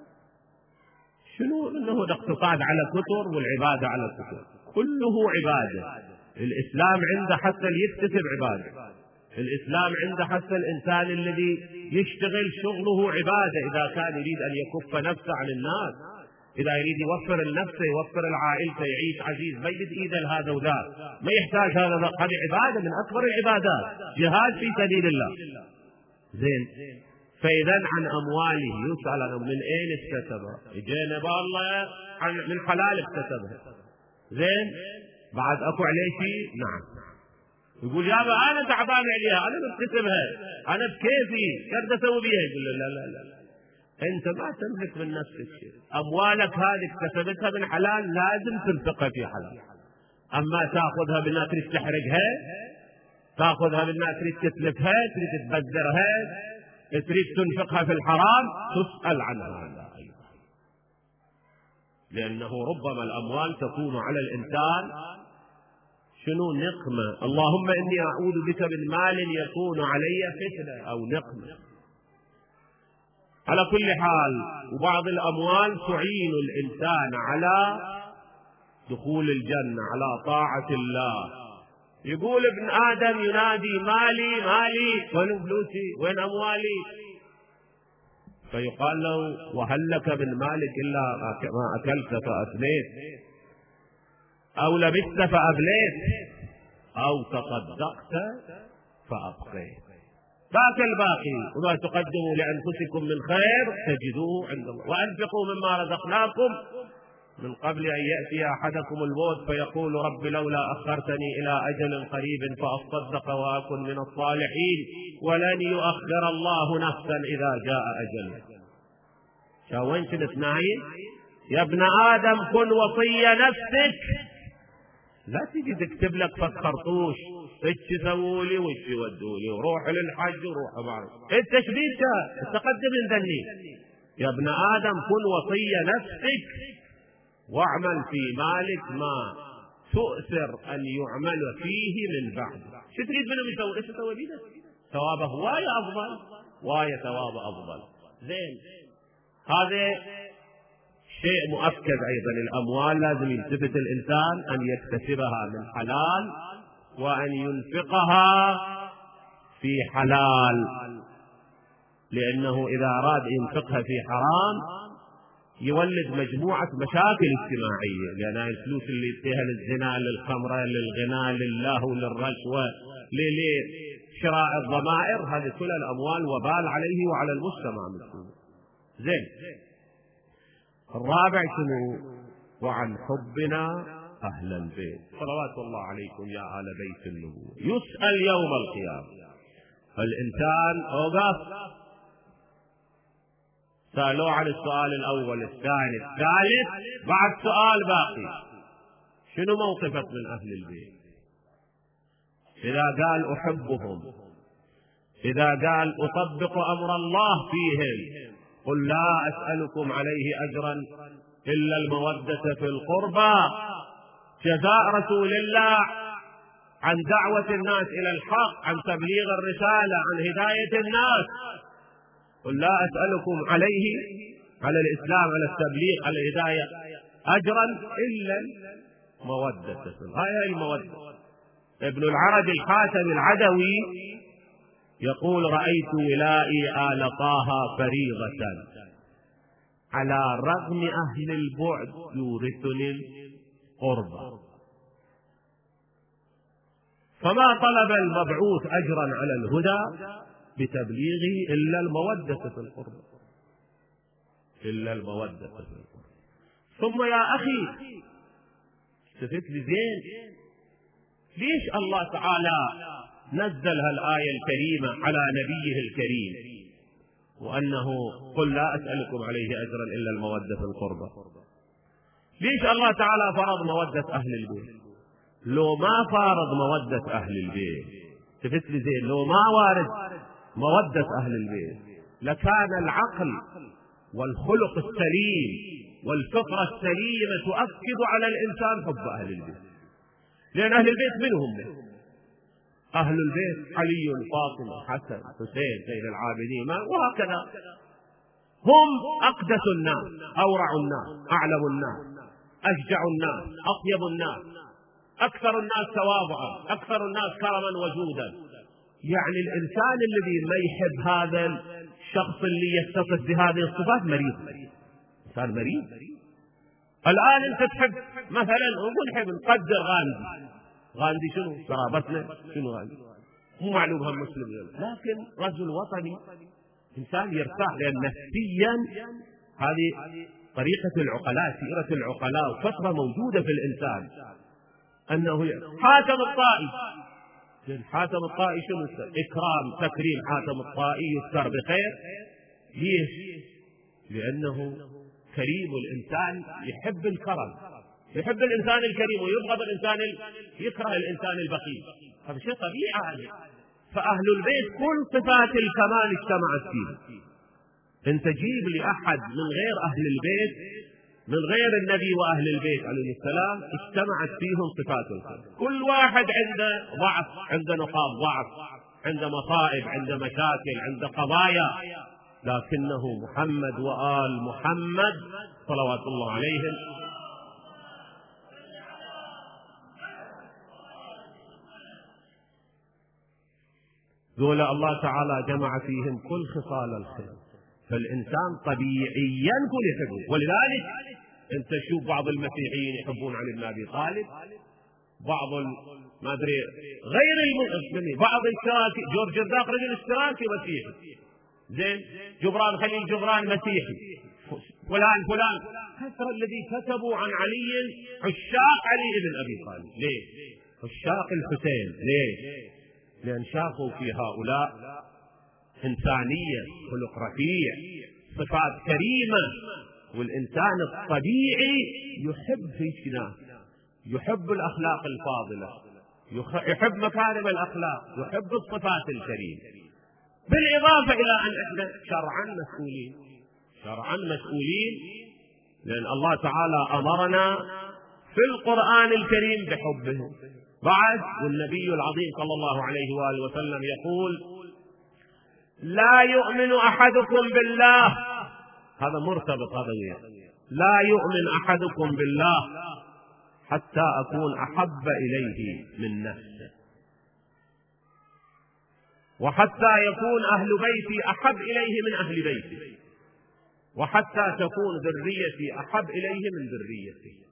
شنو انه الاقتصاد على كثر والعباده على كثر، كله عباده. الإسلام عنده حتى يكتسب عبادة، الإسلام عنده حتى الإنسان الذي يشتغل شغله عبادة، إذا كان يريد أن يكف نفسه عن الناس، إذا يريد يوفر لنفسه يوفر لعائلته يعيش عزيز، ما يجد إيده لهذا وذاك، ما يحتاج هذا، هذه عبادة من أكبر العبادات، جهاد في سبيل الله. زين، فإذا عن أمواله يسأل عنه من أين اكتسبها، يجينا بالله من حلال اكتسبها. زين، بعد اكو عليه شيء؟ نعم. يقول يابا انا تعبان عليها، انا بكتسبها، انا بكيفي كيف اسوي بيها؟ يقول لا لا لا لا، انت ما تملك من نفسك شيء، اموالك هذه اكتسبتها من حلال لازم تنفقها في حلال. اما تاخذها بالناس تريد تحرقها، تاخذها بالناس تريد تتلفها، تريد تبذرها، تريد تنفقها في الحرام، تسأل عنها. لأنه ربما الأموال تكون على الإنسان شنو نقمة. اللهم إني أعوذ بك من مال يكون علي فتنة أو نقمة. على كل حال، وبعض الأموال تعين الإنسان على دخول الجنة، على طاعة الله. يقول ابن آدم ينادي مالي مالي، وين فلوسي وين أموالي؟ فيقال له وهل لك من مالك إلا ما أكلت فأفنيت، أو لبست فأبليت، أو تصدقت فأبقيت، ذاك الباقي وما تقدموا لأنفسكم من خير تجدوه عند الله، وأنفقوا مما رزقناكم من قبل أن يأتي أحدكم الموت فيقول رب لولا أخرتني إلى أجل قريب فأصدق وأكن من الصالحين ولن يؤخر الله نفسا إذا جاء أجله. شاوين كنت نايم يا ابن آدم كن وصي نفسك، لا تجي تكتب لك فك خرطوش ايش سوولي وايش يودولي وروح للحج وروح معه، انت شبيك تقدم من ذني. يا ابن آدم كن وصي نفسك واعمل في مالك ما تؤثر أن يعمل فيه من بعد. شو تريد منهم يسوي؟ ايش تسوي بيده؟ ثوابه واية أفضل، واية ثواب أفضل. زين، هذا شيء مؤكد. أيضا الأموال لازم يلتفت الإنسان أن يكتسبها من حلال وأن ينفقها في حلال، لأنه إذا أراد ينفقها في حرام يولد مجموعة مشاكل اجتماعية، لأن الفلوس اللي يديها للزنا للخمرة للغناء للهو للرشوة لشراء الضمائر، هذه كل الأموال وبال عليه وعلى المجتمع مسلم. زين، الرابع شنو؟ وعن حبنا أهل البيت صلوات الله عليكم يا آل بيت النبوة. يسأل يوم القيامة الإنسان أوقف، سألوه عن السؤال الأول الثاني الثالث، بعد سؤال باقي، شنو موقفك من أهل البيت؟ إذا قال أحبهم، إذا قال أطبق أمر الله فيهم، قل لا أسألكم عليه أجرا إلا المودة في القربى، جزاء رسول الله عن دعوة الناس إلى الحق، عن تبليغ الرسالة، عن هداية الناس. قل لا أسألكم عليه، على الإسلام، على التبليغ، على الهداية، أجرا إلا المودة. هاي المودة. ابن العربي الحاتمي العدوي يقول: رأيت ولائي آل طه فريضة، على رغم أهل البعد يورثني القربى. فما طلب المبعوث أجرا على الهدى بتبليغه إلا المودة في القربى، إلا المودة في القربى. ثم يا أخي التفت لي زين، ليش الله تعالى نزل هالآية الكريمة على نبيه الكريم، وأنه قل لا أسألكم عليه أجرا إلا المودة في القربى؟ ليش الله تعالى فرض مودة أهل البيت؟ لو ما فرض مودة أهل البيت، تفت لي زين، لو ما وارد مودة أهل البيت لكان العقل والخلق السليم والفطرة السليمة تؤكد على الإنسان حب أهل البيت. لأن أهل البيت منهم أهل البيت علي فاطمة حسن حسين زين العابدين وهكذا، هم أقدس الناس، أورع الناس، أعلم الناس، أشجع الناس، أطيب الناس، أكثر الناس تواضعا، أكثر الناس كرما وجودا. يعني الإنسان الذي ما يحب هذا الشخص اللي يتصف بهذه الصفات مريض، إنسان مريض. الآن أنت تحب مثلا، ونحب نقدر غاندي شنو قرابتنا، شنو غاندي مو معلوم هم مسلم، لكن رجل وطني، إنسان يرتاح، لأن نفسيا هذه طريقة العقلاء، سيرة العقلاء، وفترة موجودة في الإنسان. أنه حاتم الطائي، حاتم الطائي شنو إكرام تكريم حاتم الطائي يذكر بخير. ليش؟ لأنه كريم، الإنسان يحب الكرم، يحب الإنسان الكريم ويبغض الإنسان يكره الإنسان البخيل، هذا شيء طبيعي هذا. فأهل البيت كل صفات الكمال اجتمعت فيه. انت جيب لي أحد من غير أهل البيت، من غير النبي وأهل البيت عليه السلام، اجتمعت فيهم صفات الخير. كل واحد عنده ضعف، عنده نقاط ضعف، عنده مصائب، عنده مشاكل، عنده قضايا، لكنه محمد وآل محمد صلوات الله عليهم ذولا الله تعالى جمع فيهم كل خصال الخير. فالإنسان طبيعيا كل يحبه. ولذلك أنت شوف بعض المسيحيين يحبون علي بن أبي طالب، بعض ما أدري غير المسلمين، بعض الاشتراكي، جورج الداق رجل اشتراكي مسيحي، زين، جبران خليل جبران مسيحي، فلان كثر الذي كتبوا عن علي عشاق علي بن أبي طالب. ليه؟ عشاق الحسين. ليه؟ لأن شافوا في هؤلاء إنسانية، خلق رفيع، صفات كريمة. والإنسان الطبيعي يحب هيك ناس، يحب الأخلاق الفاضلة، يحب مكارم الأخلاق، يحب الصفات الكريمة. بالإضافة إلى أن إحنا شرعا مسؤولين، لأن الله تعالى أمرنا في القرآن الكريم بحبهم. بعد والنبي العظيم صلى الله عليه وآله وسلم يقول: لا يؤمن أحدكم بالله، هذا مرتبط، هذا لا يؤمن أحدكم بالله حتى أكون أحب إليه من نفسه، وحتى يكون أهل بيتي أحب إليه من أهل بيتي، وحتى تكون ذريتي أحب إليه من ذريتي.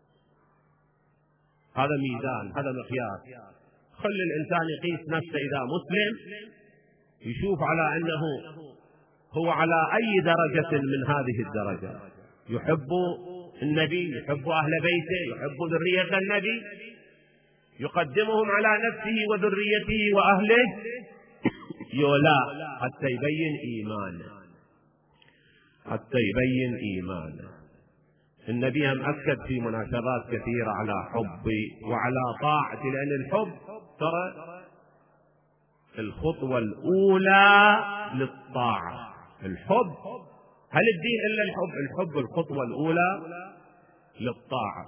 هذا ميزان، هذا مقياس. خل الإنسان يقيس نفسه إذا مسلم، يشوف على أنه هو على أي درجة من هذه الدرجات. يحب النبي، يحب أهل بيته، يحب ذرية النبي، يقدمهم على نفسه وذريته وأهله، يولا حتى يبين إيمانه. النبي مأكد في مناسبات كثيرة على حبي وعلى طاعتي، لأن الحب ترى الخطوة الأولى للطاعة. الحب، هل الدين إلا الحب؟ الحب الخطوة الأولى للطاعة.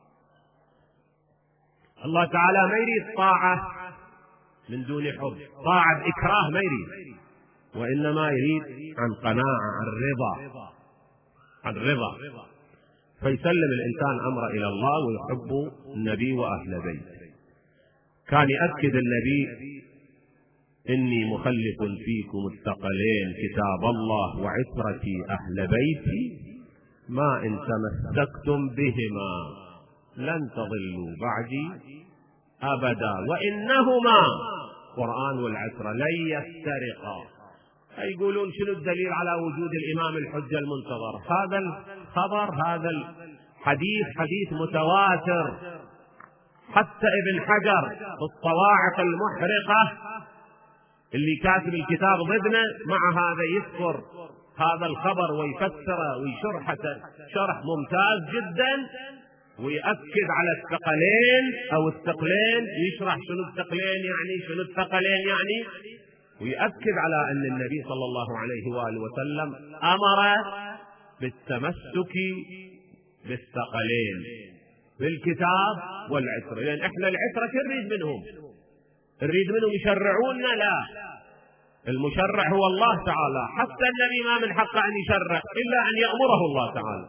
الله تعالى ما يريد طاعة من دون حب، طاعة بإكراه ما يريد، وإنما يريد عن قناعة، عن رضا. فيسلم الإنسان أمره إلى الله ويحب النبي وأهل بيته. كان يأكد النبي: إني مخلف فيكم الثقلين كتاب الله وعترتي أهل بيتي ما إن تمسكتم بهما لن تضلوا بعدي أبدا وإنهما القرآن والعترة لن يفترقا. يقولون شنو الدليل على وجود الإمام الحجة المنتظر؟ هذا الخبر، هذا الحديث حديث متواتر، حتى ابن حجر في الصواعق المحرقة اللي كاتب الكتاب ضدنا مع هذا يذكر هذا الخبر ويفسره ويشرحه شرح ممتاز جدا، ويأكد على الثقلين أو الثقلين، يشرح شنو الثقلين يعني، شنو الثقلين يعني، ويأكد على أن النبي صلى الله عليه وآله وسلم أمر بالتمسك بالثقلين بالكتاب والعترة. لأن إحنا العترة نريد منهم، نريد منهم يشرعوننا؟ لا، المشرع هو الله تعالى، حتى النبي ما من حقه أن يشرع إلا أن يأمره الله تعالى،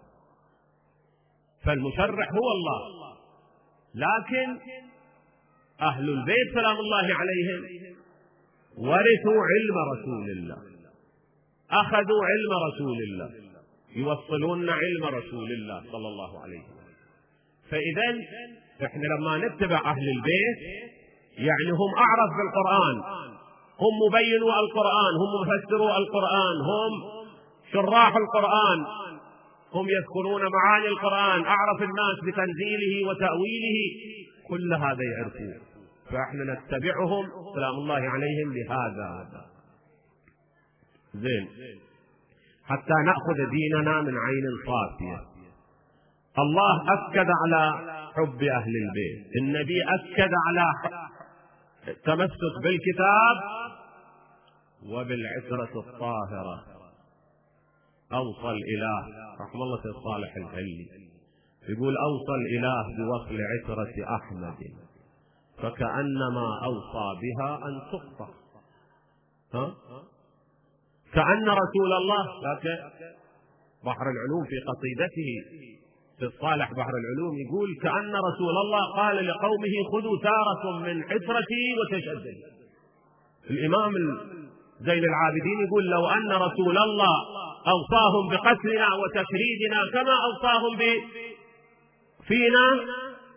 فالمشرع هو الله. لكن أهل البيت سلام الله عليهم ورثوا علم رسول الله، أخذوا علم رسول الله، يوصلون علم رسول الله صلى الله عليه وسلم. فإذا إحنا لما نتبع أهل البيت يعني هم أعرف بالقرآن، هم مبينوا القرآن، هم مفسروا القرآن، هم شراح القرآن، هم يذكرون معاني القرآن، أعرف الناس بتنزيله وتأويله، كل هذا يعرفون، فإحنا نتبعهم سلام الله عليهم لهذا. زين، حتى نأخذ ديننا من عين صافية. الله أكد على حب أهل البيت، النبي أكد على التمسك بالكتاب وبالعترة الطاهرة. أوصى الإله رحمه الله الصالح الحلي يقول: أوصى الإله بوصل عترة أحمد فكأنما أوصى بها أن تقطع. كأن رسول الله، لكن بحر العلوم في قصيدته في الصالح بحر العلوم يقول: كأن رسول الله قال لقومه: خذوا ثارة من عترتي وتشددوا. الإمام زين العابدين يقول: لو أن رسول الله أوصاهم بقتلنا وتشريدنا كما أوصاهم فينا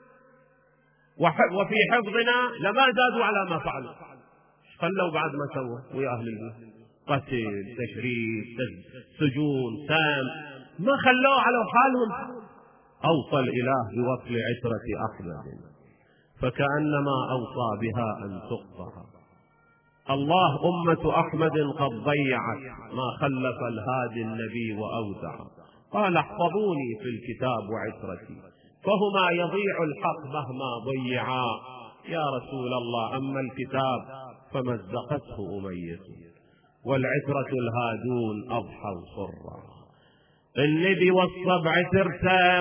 وفي حفظنا لما زادوا على ما فعلوا. خلوا بعد ما سووا ويا أهل البيت، قتل، تشريد، سجون، سام، ما خلوه على حالهم. أوصى الإله بوصل عترة أحمد فكأنما أوصى بها أن تقطع. الله أمة أحمد قد ضيعت ما خلف الهادي النبي وأودع. قال: احفظوني في الكتاب وعترتي فهما يضيع الحق مهما ضيعا. يا رسول الله، أما الكتاب فمزقته أمية والعترة الهادون أضحوا صرا. النبي وصى بعترته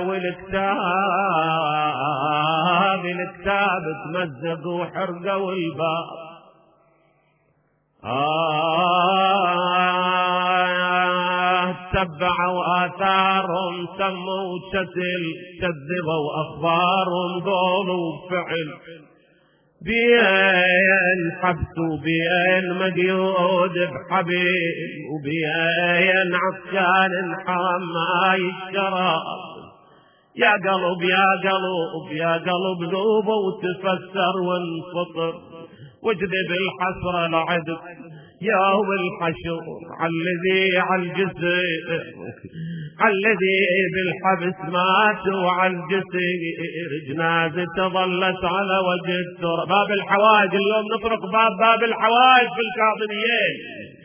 والكتاب تمزق وحرقه والباب. تبعوا آثارهم، سموا شتل، كذبوا أخبارهم، ضولوا بفعل بين حبس وبين مقيود بحبيب وبين عطشان حرم ماي الشراب. يا قلب يا قلب يا قلب ذوب وتفسر وانفطر واجذب الحسرة لعدك يوم الحشر عالذي عالجسر عالذي بالحبس مات وعالجسر جنازته ظلت على وجه التراب. باب الحوائج اليوم نطرق باب الحوائج في الكاظميين.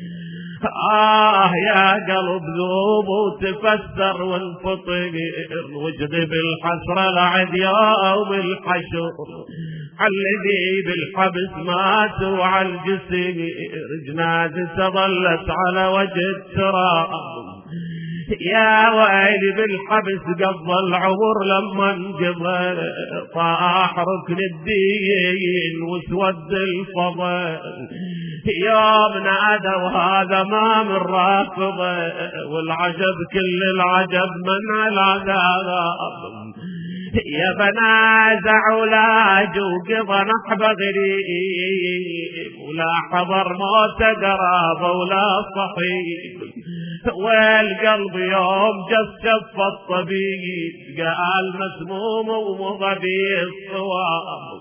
يا قلب ذوب وتفسر وانفطر واجذب الحسرة لعد يوم الحشر الذي بالحبس مات وعالجسر جنازته ظلت على وجه التراب. يا ويلي بالحبس قضى العمر لما انقضى، طاح ركن الدين وسود الفضل، يوم نادى وهذا ما من رافضه، والعجب كل العجب من العذاب، يا بنازع ولا وقضى نحب غريب، ولا حضر موت قرابه ولا صحيب، والقلب يوم جسف الطبيب قال مسموم ومضى الصواب،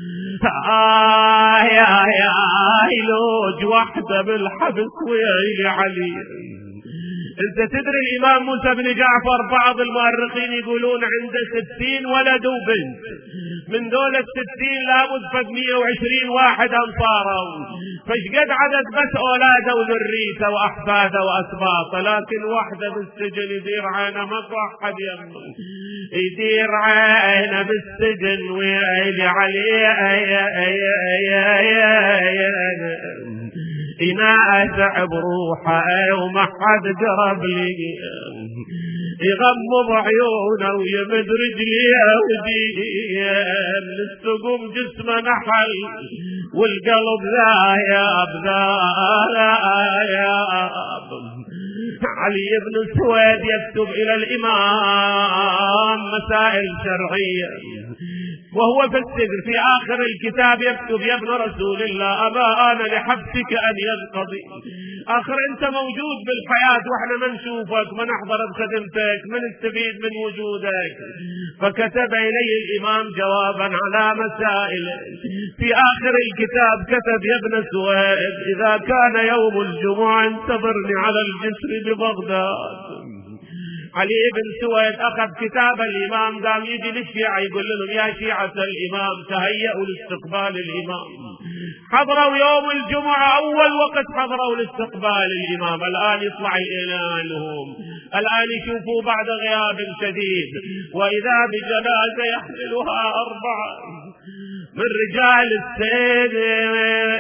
يا لوج وحده بالحبس ويا علي. انت تدري الامام موسى بن جعفر بعض المؤرخين يقولون عنده 60 ولد وبنت، من دول 60 لابد فد 120 واحد انصاره، فشقد عدد بس اولاده وذريته واحفاده واسباطه، لكن وحده بالسجن يدير عينه ماكو احد يدير عينه بالسجن ويلي عليه ينازع بروحه وما حد قرب لي، يغمض عيونه ويمد رجليه ودين، السقوم جسمه نحل والقلب ذايب علي بن سويد يكتب إلى الإمام مسائل شرعية وهو في السجن، في آخر الكتاب يكتب: يا ابن رسول الله أبا آن لحبسك أن ينقضي، آخر أنت موجود بالحياة وإحنا ما نشوفك ما نحضر بخدمتك ما نستفيد من وجودك. فكتب إليه الإمام جوابا على مسائل، في آخر الكتاب كتب: يا ابن سويد إذا كان يوم الجمعة انتظرني على الجسر ببغداد. علي بن سويد أخذ كتاب الإمام قام يجي للشيعة يقول لهم: يا شيعة الإمام تهيئوا لاستقبال الإمام. حضروا يوم الجمعة أول وقت حضروا لاستقبال الإمام، الآن يطلع الإعلان لهم، الآن يشوفوا بعد غياب شديد وإذا بجنازة يحملها 4 من رجال السيد،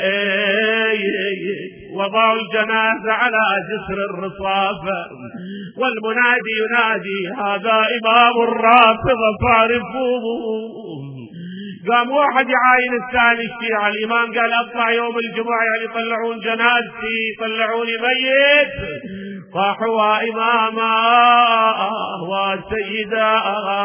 وضعوا الجنازة على جسر الرصافة، والمنادي ينادي: هذا إمام الرافضة فاعرفوه. قام واحد يعاين الثاني الشيعة، الإمام قال: أطلع يوم الجمعة يعني يطلعون جنازتي يطلعوني ميت. طاحوا إماما وسيدا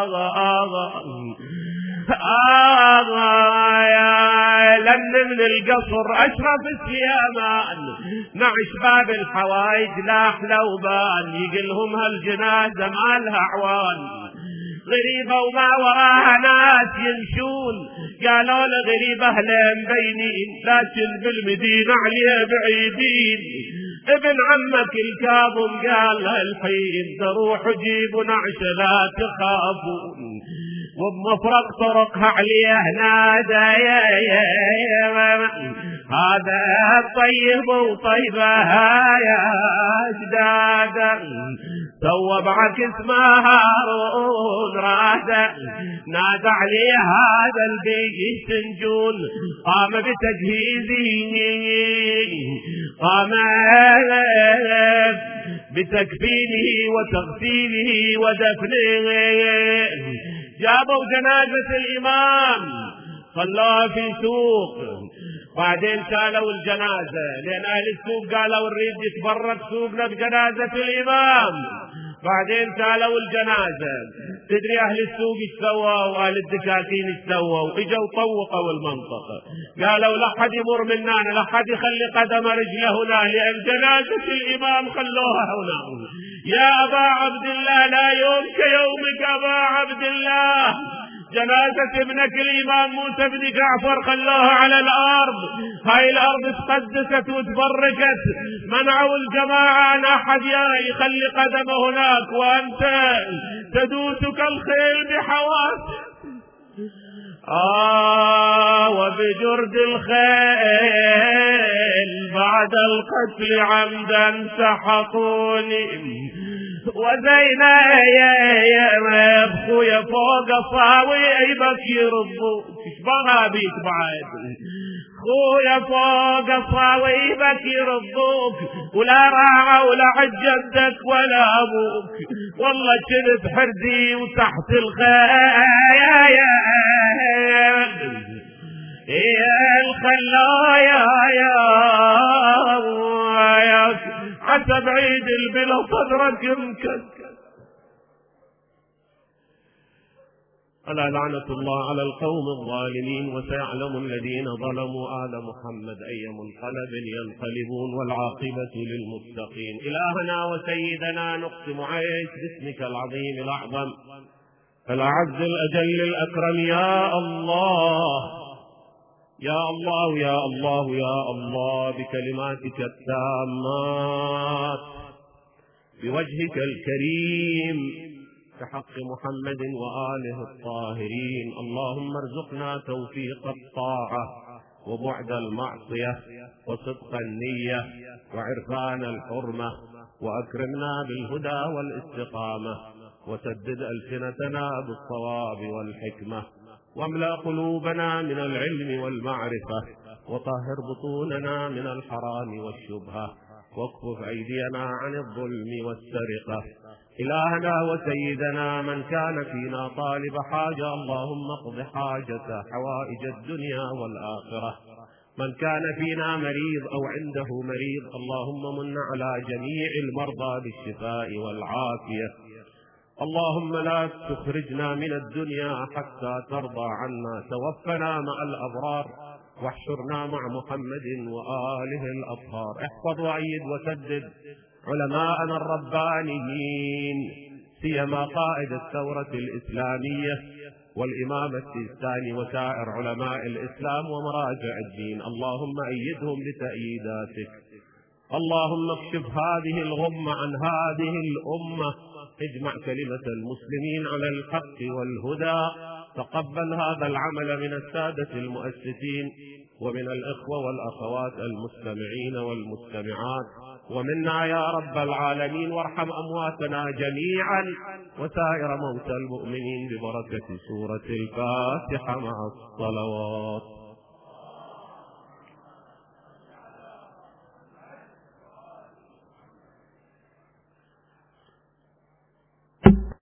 لن من القصر أشرف السيامان، نعش باب الحوايج لا حلوبان، يقلهم هالجنازة ما لها عوان، غريبة وما وراها ناس يمشون، قالوا له غريبة أهلا مبينين لكن بالمدينة عليه بعيدين. ابن عمك الكاظم قال هالحين تروح جيبوا نعش لا تخافون، وبمفرق طرقها عليه نادى: هذا الطيب وطيبة يا أجداد. سوى بعكس ما هارون راده، نادى عليه هذا البيت سنجون، قام بتجهيزه، قام بتكفينه وتغسيله ودفنه. جابوا جنازة الإمام صلوها في سوق، بعدين شالوا الجنازة لأن أهل السوق قالوا نريد يتبرك سوقنا بجنازة الإمام، بعدين شالوا الجنازة. تدري أهل السوق اشتووا وأهل الدكاكين اشتووا، اجوا طوقوا المنطقة، قالوا لا حد يمر مننا لا حد يخلي قدم رجله هنا لأن جنازة الإمام خلوها هنا. يا أبا عبد الله لا يوم كيومك أبا عبد الله، جنازة ابنك الإمام موسى بن جعفر خلوها على الأرض، هاي الأرض تقدست وتبركت، منعوا الجماعة أن أحد يخلي قدمه هناك، وأنت تدوسك الخيل بحواسك. وبجرد الخيل بعد القتل عمدا سحقوني، وزينا يا اخويا فوق صاوي بك يرضوك. ايش بغى بيك بعد خويا فوق صاويبك يرضوك، ولا راعى ولا عد جدك ولا ابوك، والله كنت حردي وتحت الخيال يا الخلايا يا حسب عيد البلا صدرك مكسر. ألا لعنة الله على القوم الظالمين. وسيعلم الذين ظلموا آل محمد أي منقلب ينقلبون والعاقبة للمتقين. إلهنا وسيدنا نقسم عليك باسمك العظيم الأعظم الأعز الأجل الأكرم يا الله يا الله يا الله يا الله بكلماتك التامات بوجهك الكريم كحق محمد وآله الطاهرين. اللهم ارزقنا توفيق الطاعة وبعد المعصية وصدق النية وعرفان الحرمة، وأكرمنا بالهدى والاستقامة، وسدد ألسنتنا بالصواب والحكمة، واملأ قلوبنا من العلم والمعرفة، وطهر بطوننا من الحرام والشبهة، واكفف أيدينا عن الظلم والسرقة. إلهنا وسيدنا من كان فينا طالب حاجة اللهم اقض حاجته حوائج الدنيا والآخرة. من كان فينا مريض أو عنده مريض اللهم من على جميع المرضى بالشفاء والعافية. اللهم لا تخرجنا من الدنيا حتى ترضى عنا. توفنا مع الأبرار واحشرنا مع محمد وآله الأطهار. احفظ وأيد وسدد علماءنا الربانيين سيما قائد الثورة الإسلامية والإمام السيستاني وسائر علماء الإسلام ومراجع الدين. اللهم أيدهم بتأييداتك. اللهم اكشف هذه الغمة عن هذه الأمة. اجمع كلمة المسلمين على الحق والهدى. تقبل هذا العمل من السادة المؤسسين ومن الإخوة والأخوات المستمعين والمستمعات ومنا يا رب العالمين. وارحم أمواتنا جميعا وسائر موتى المؤمنين ببركة سورة الفاتحة مع الصلوات.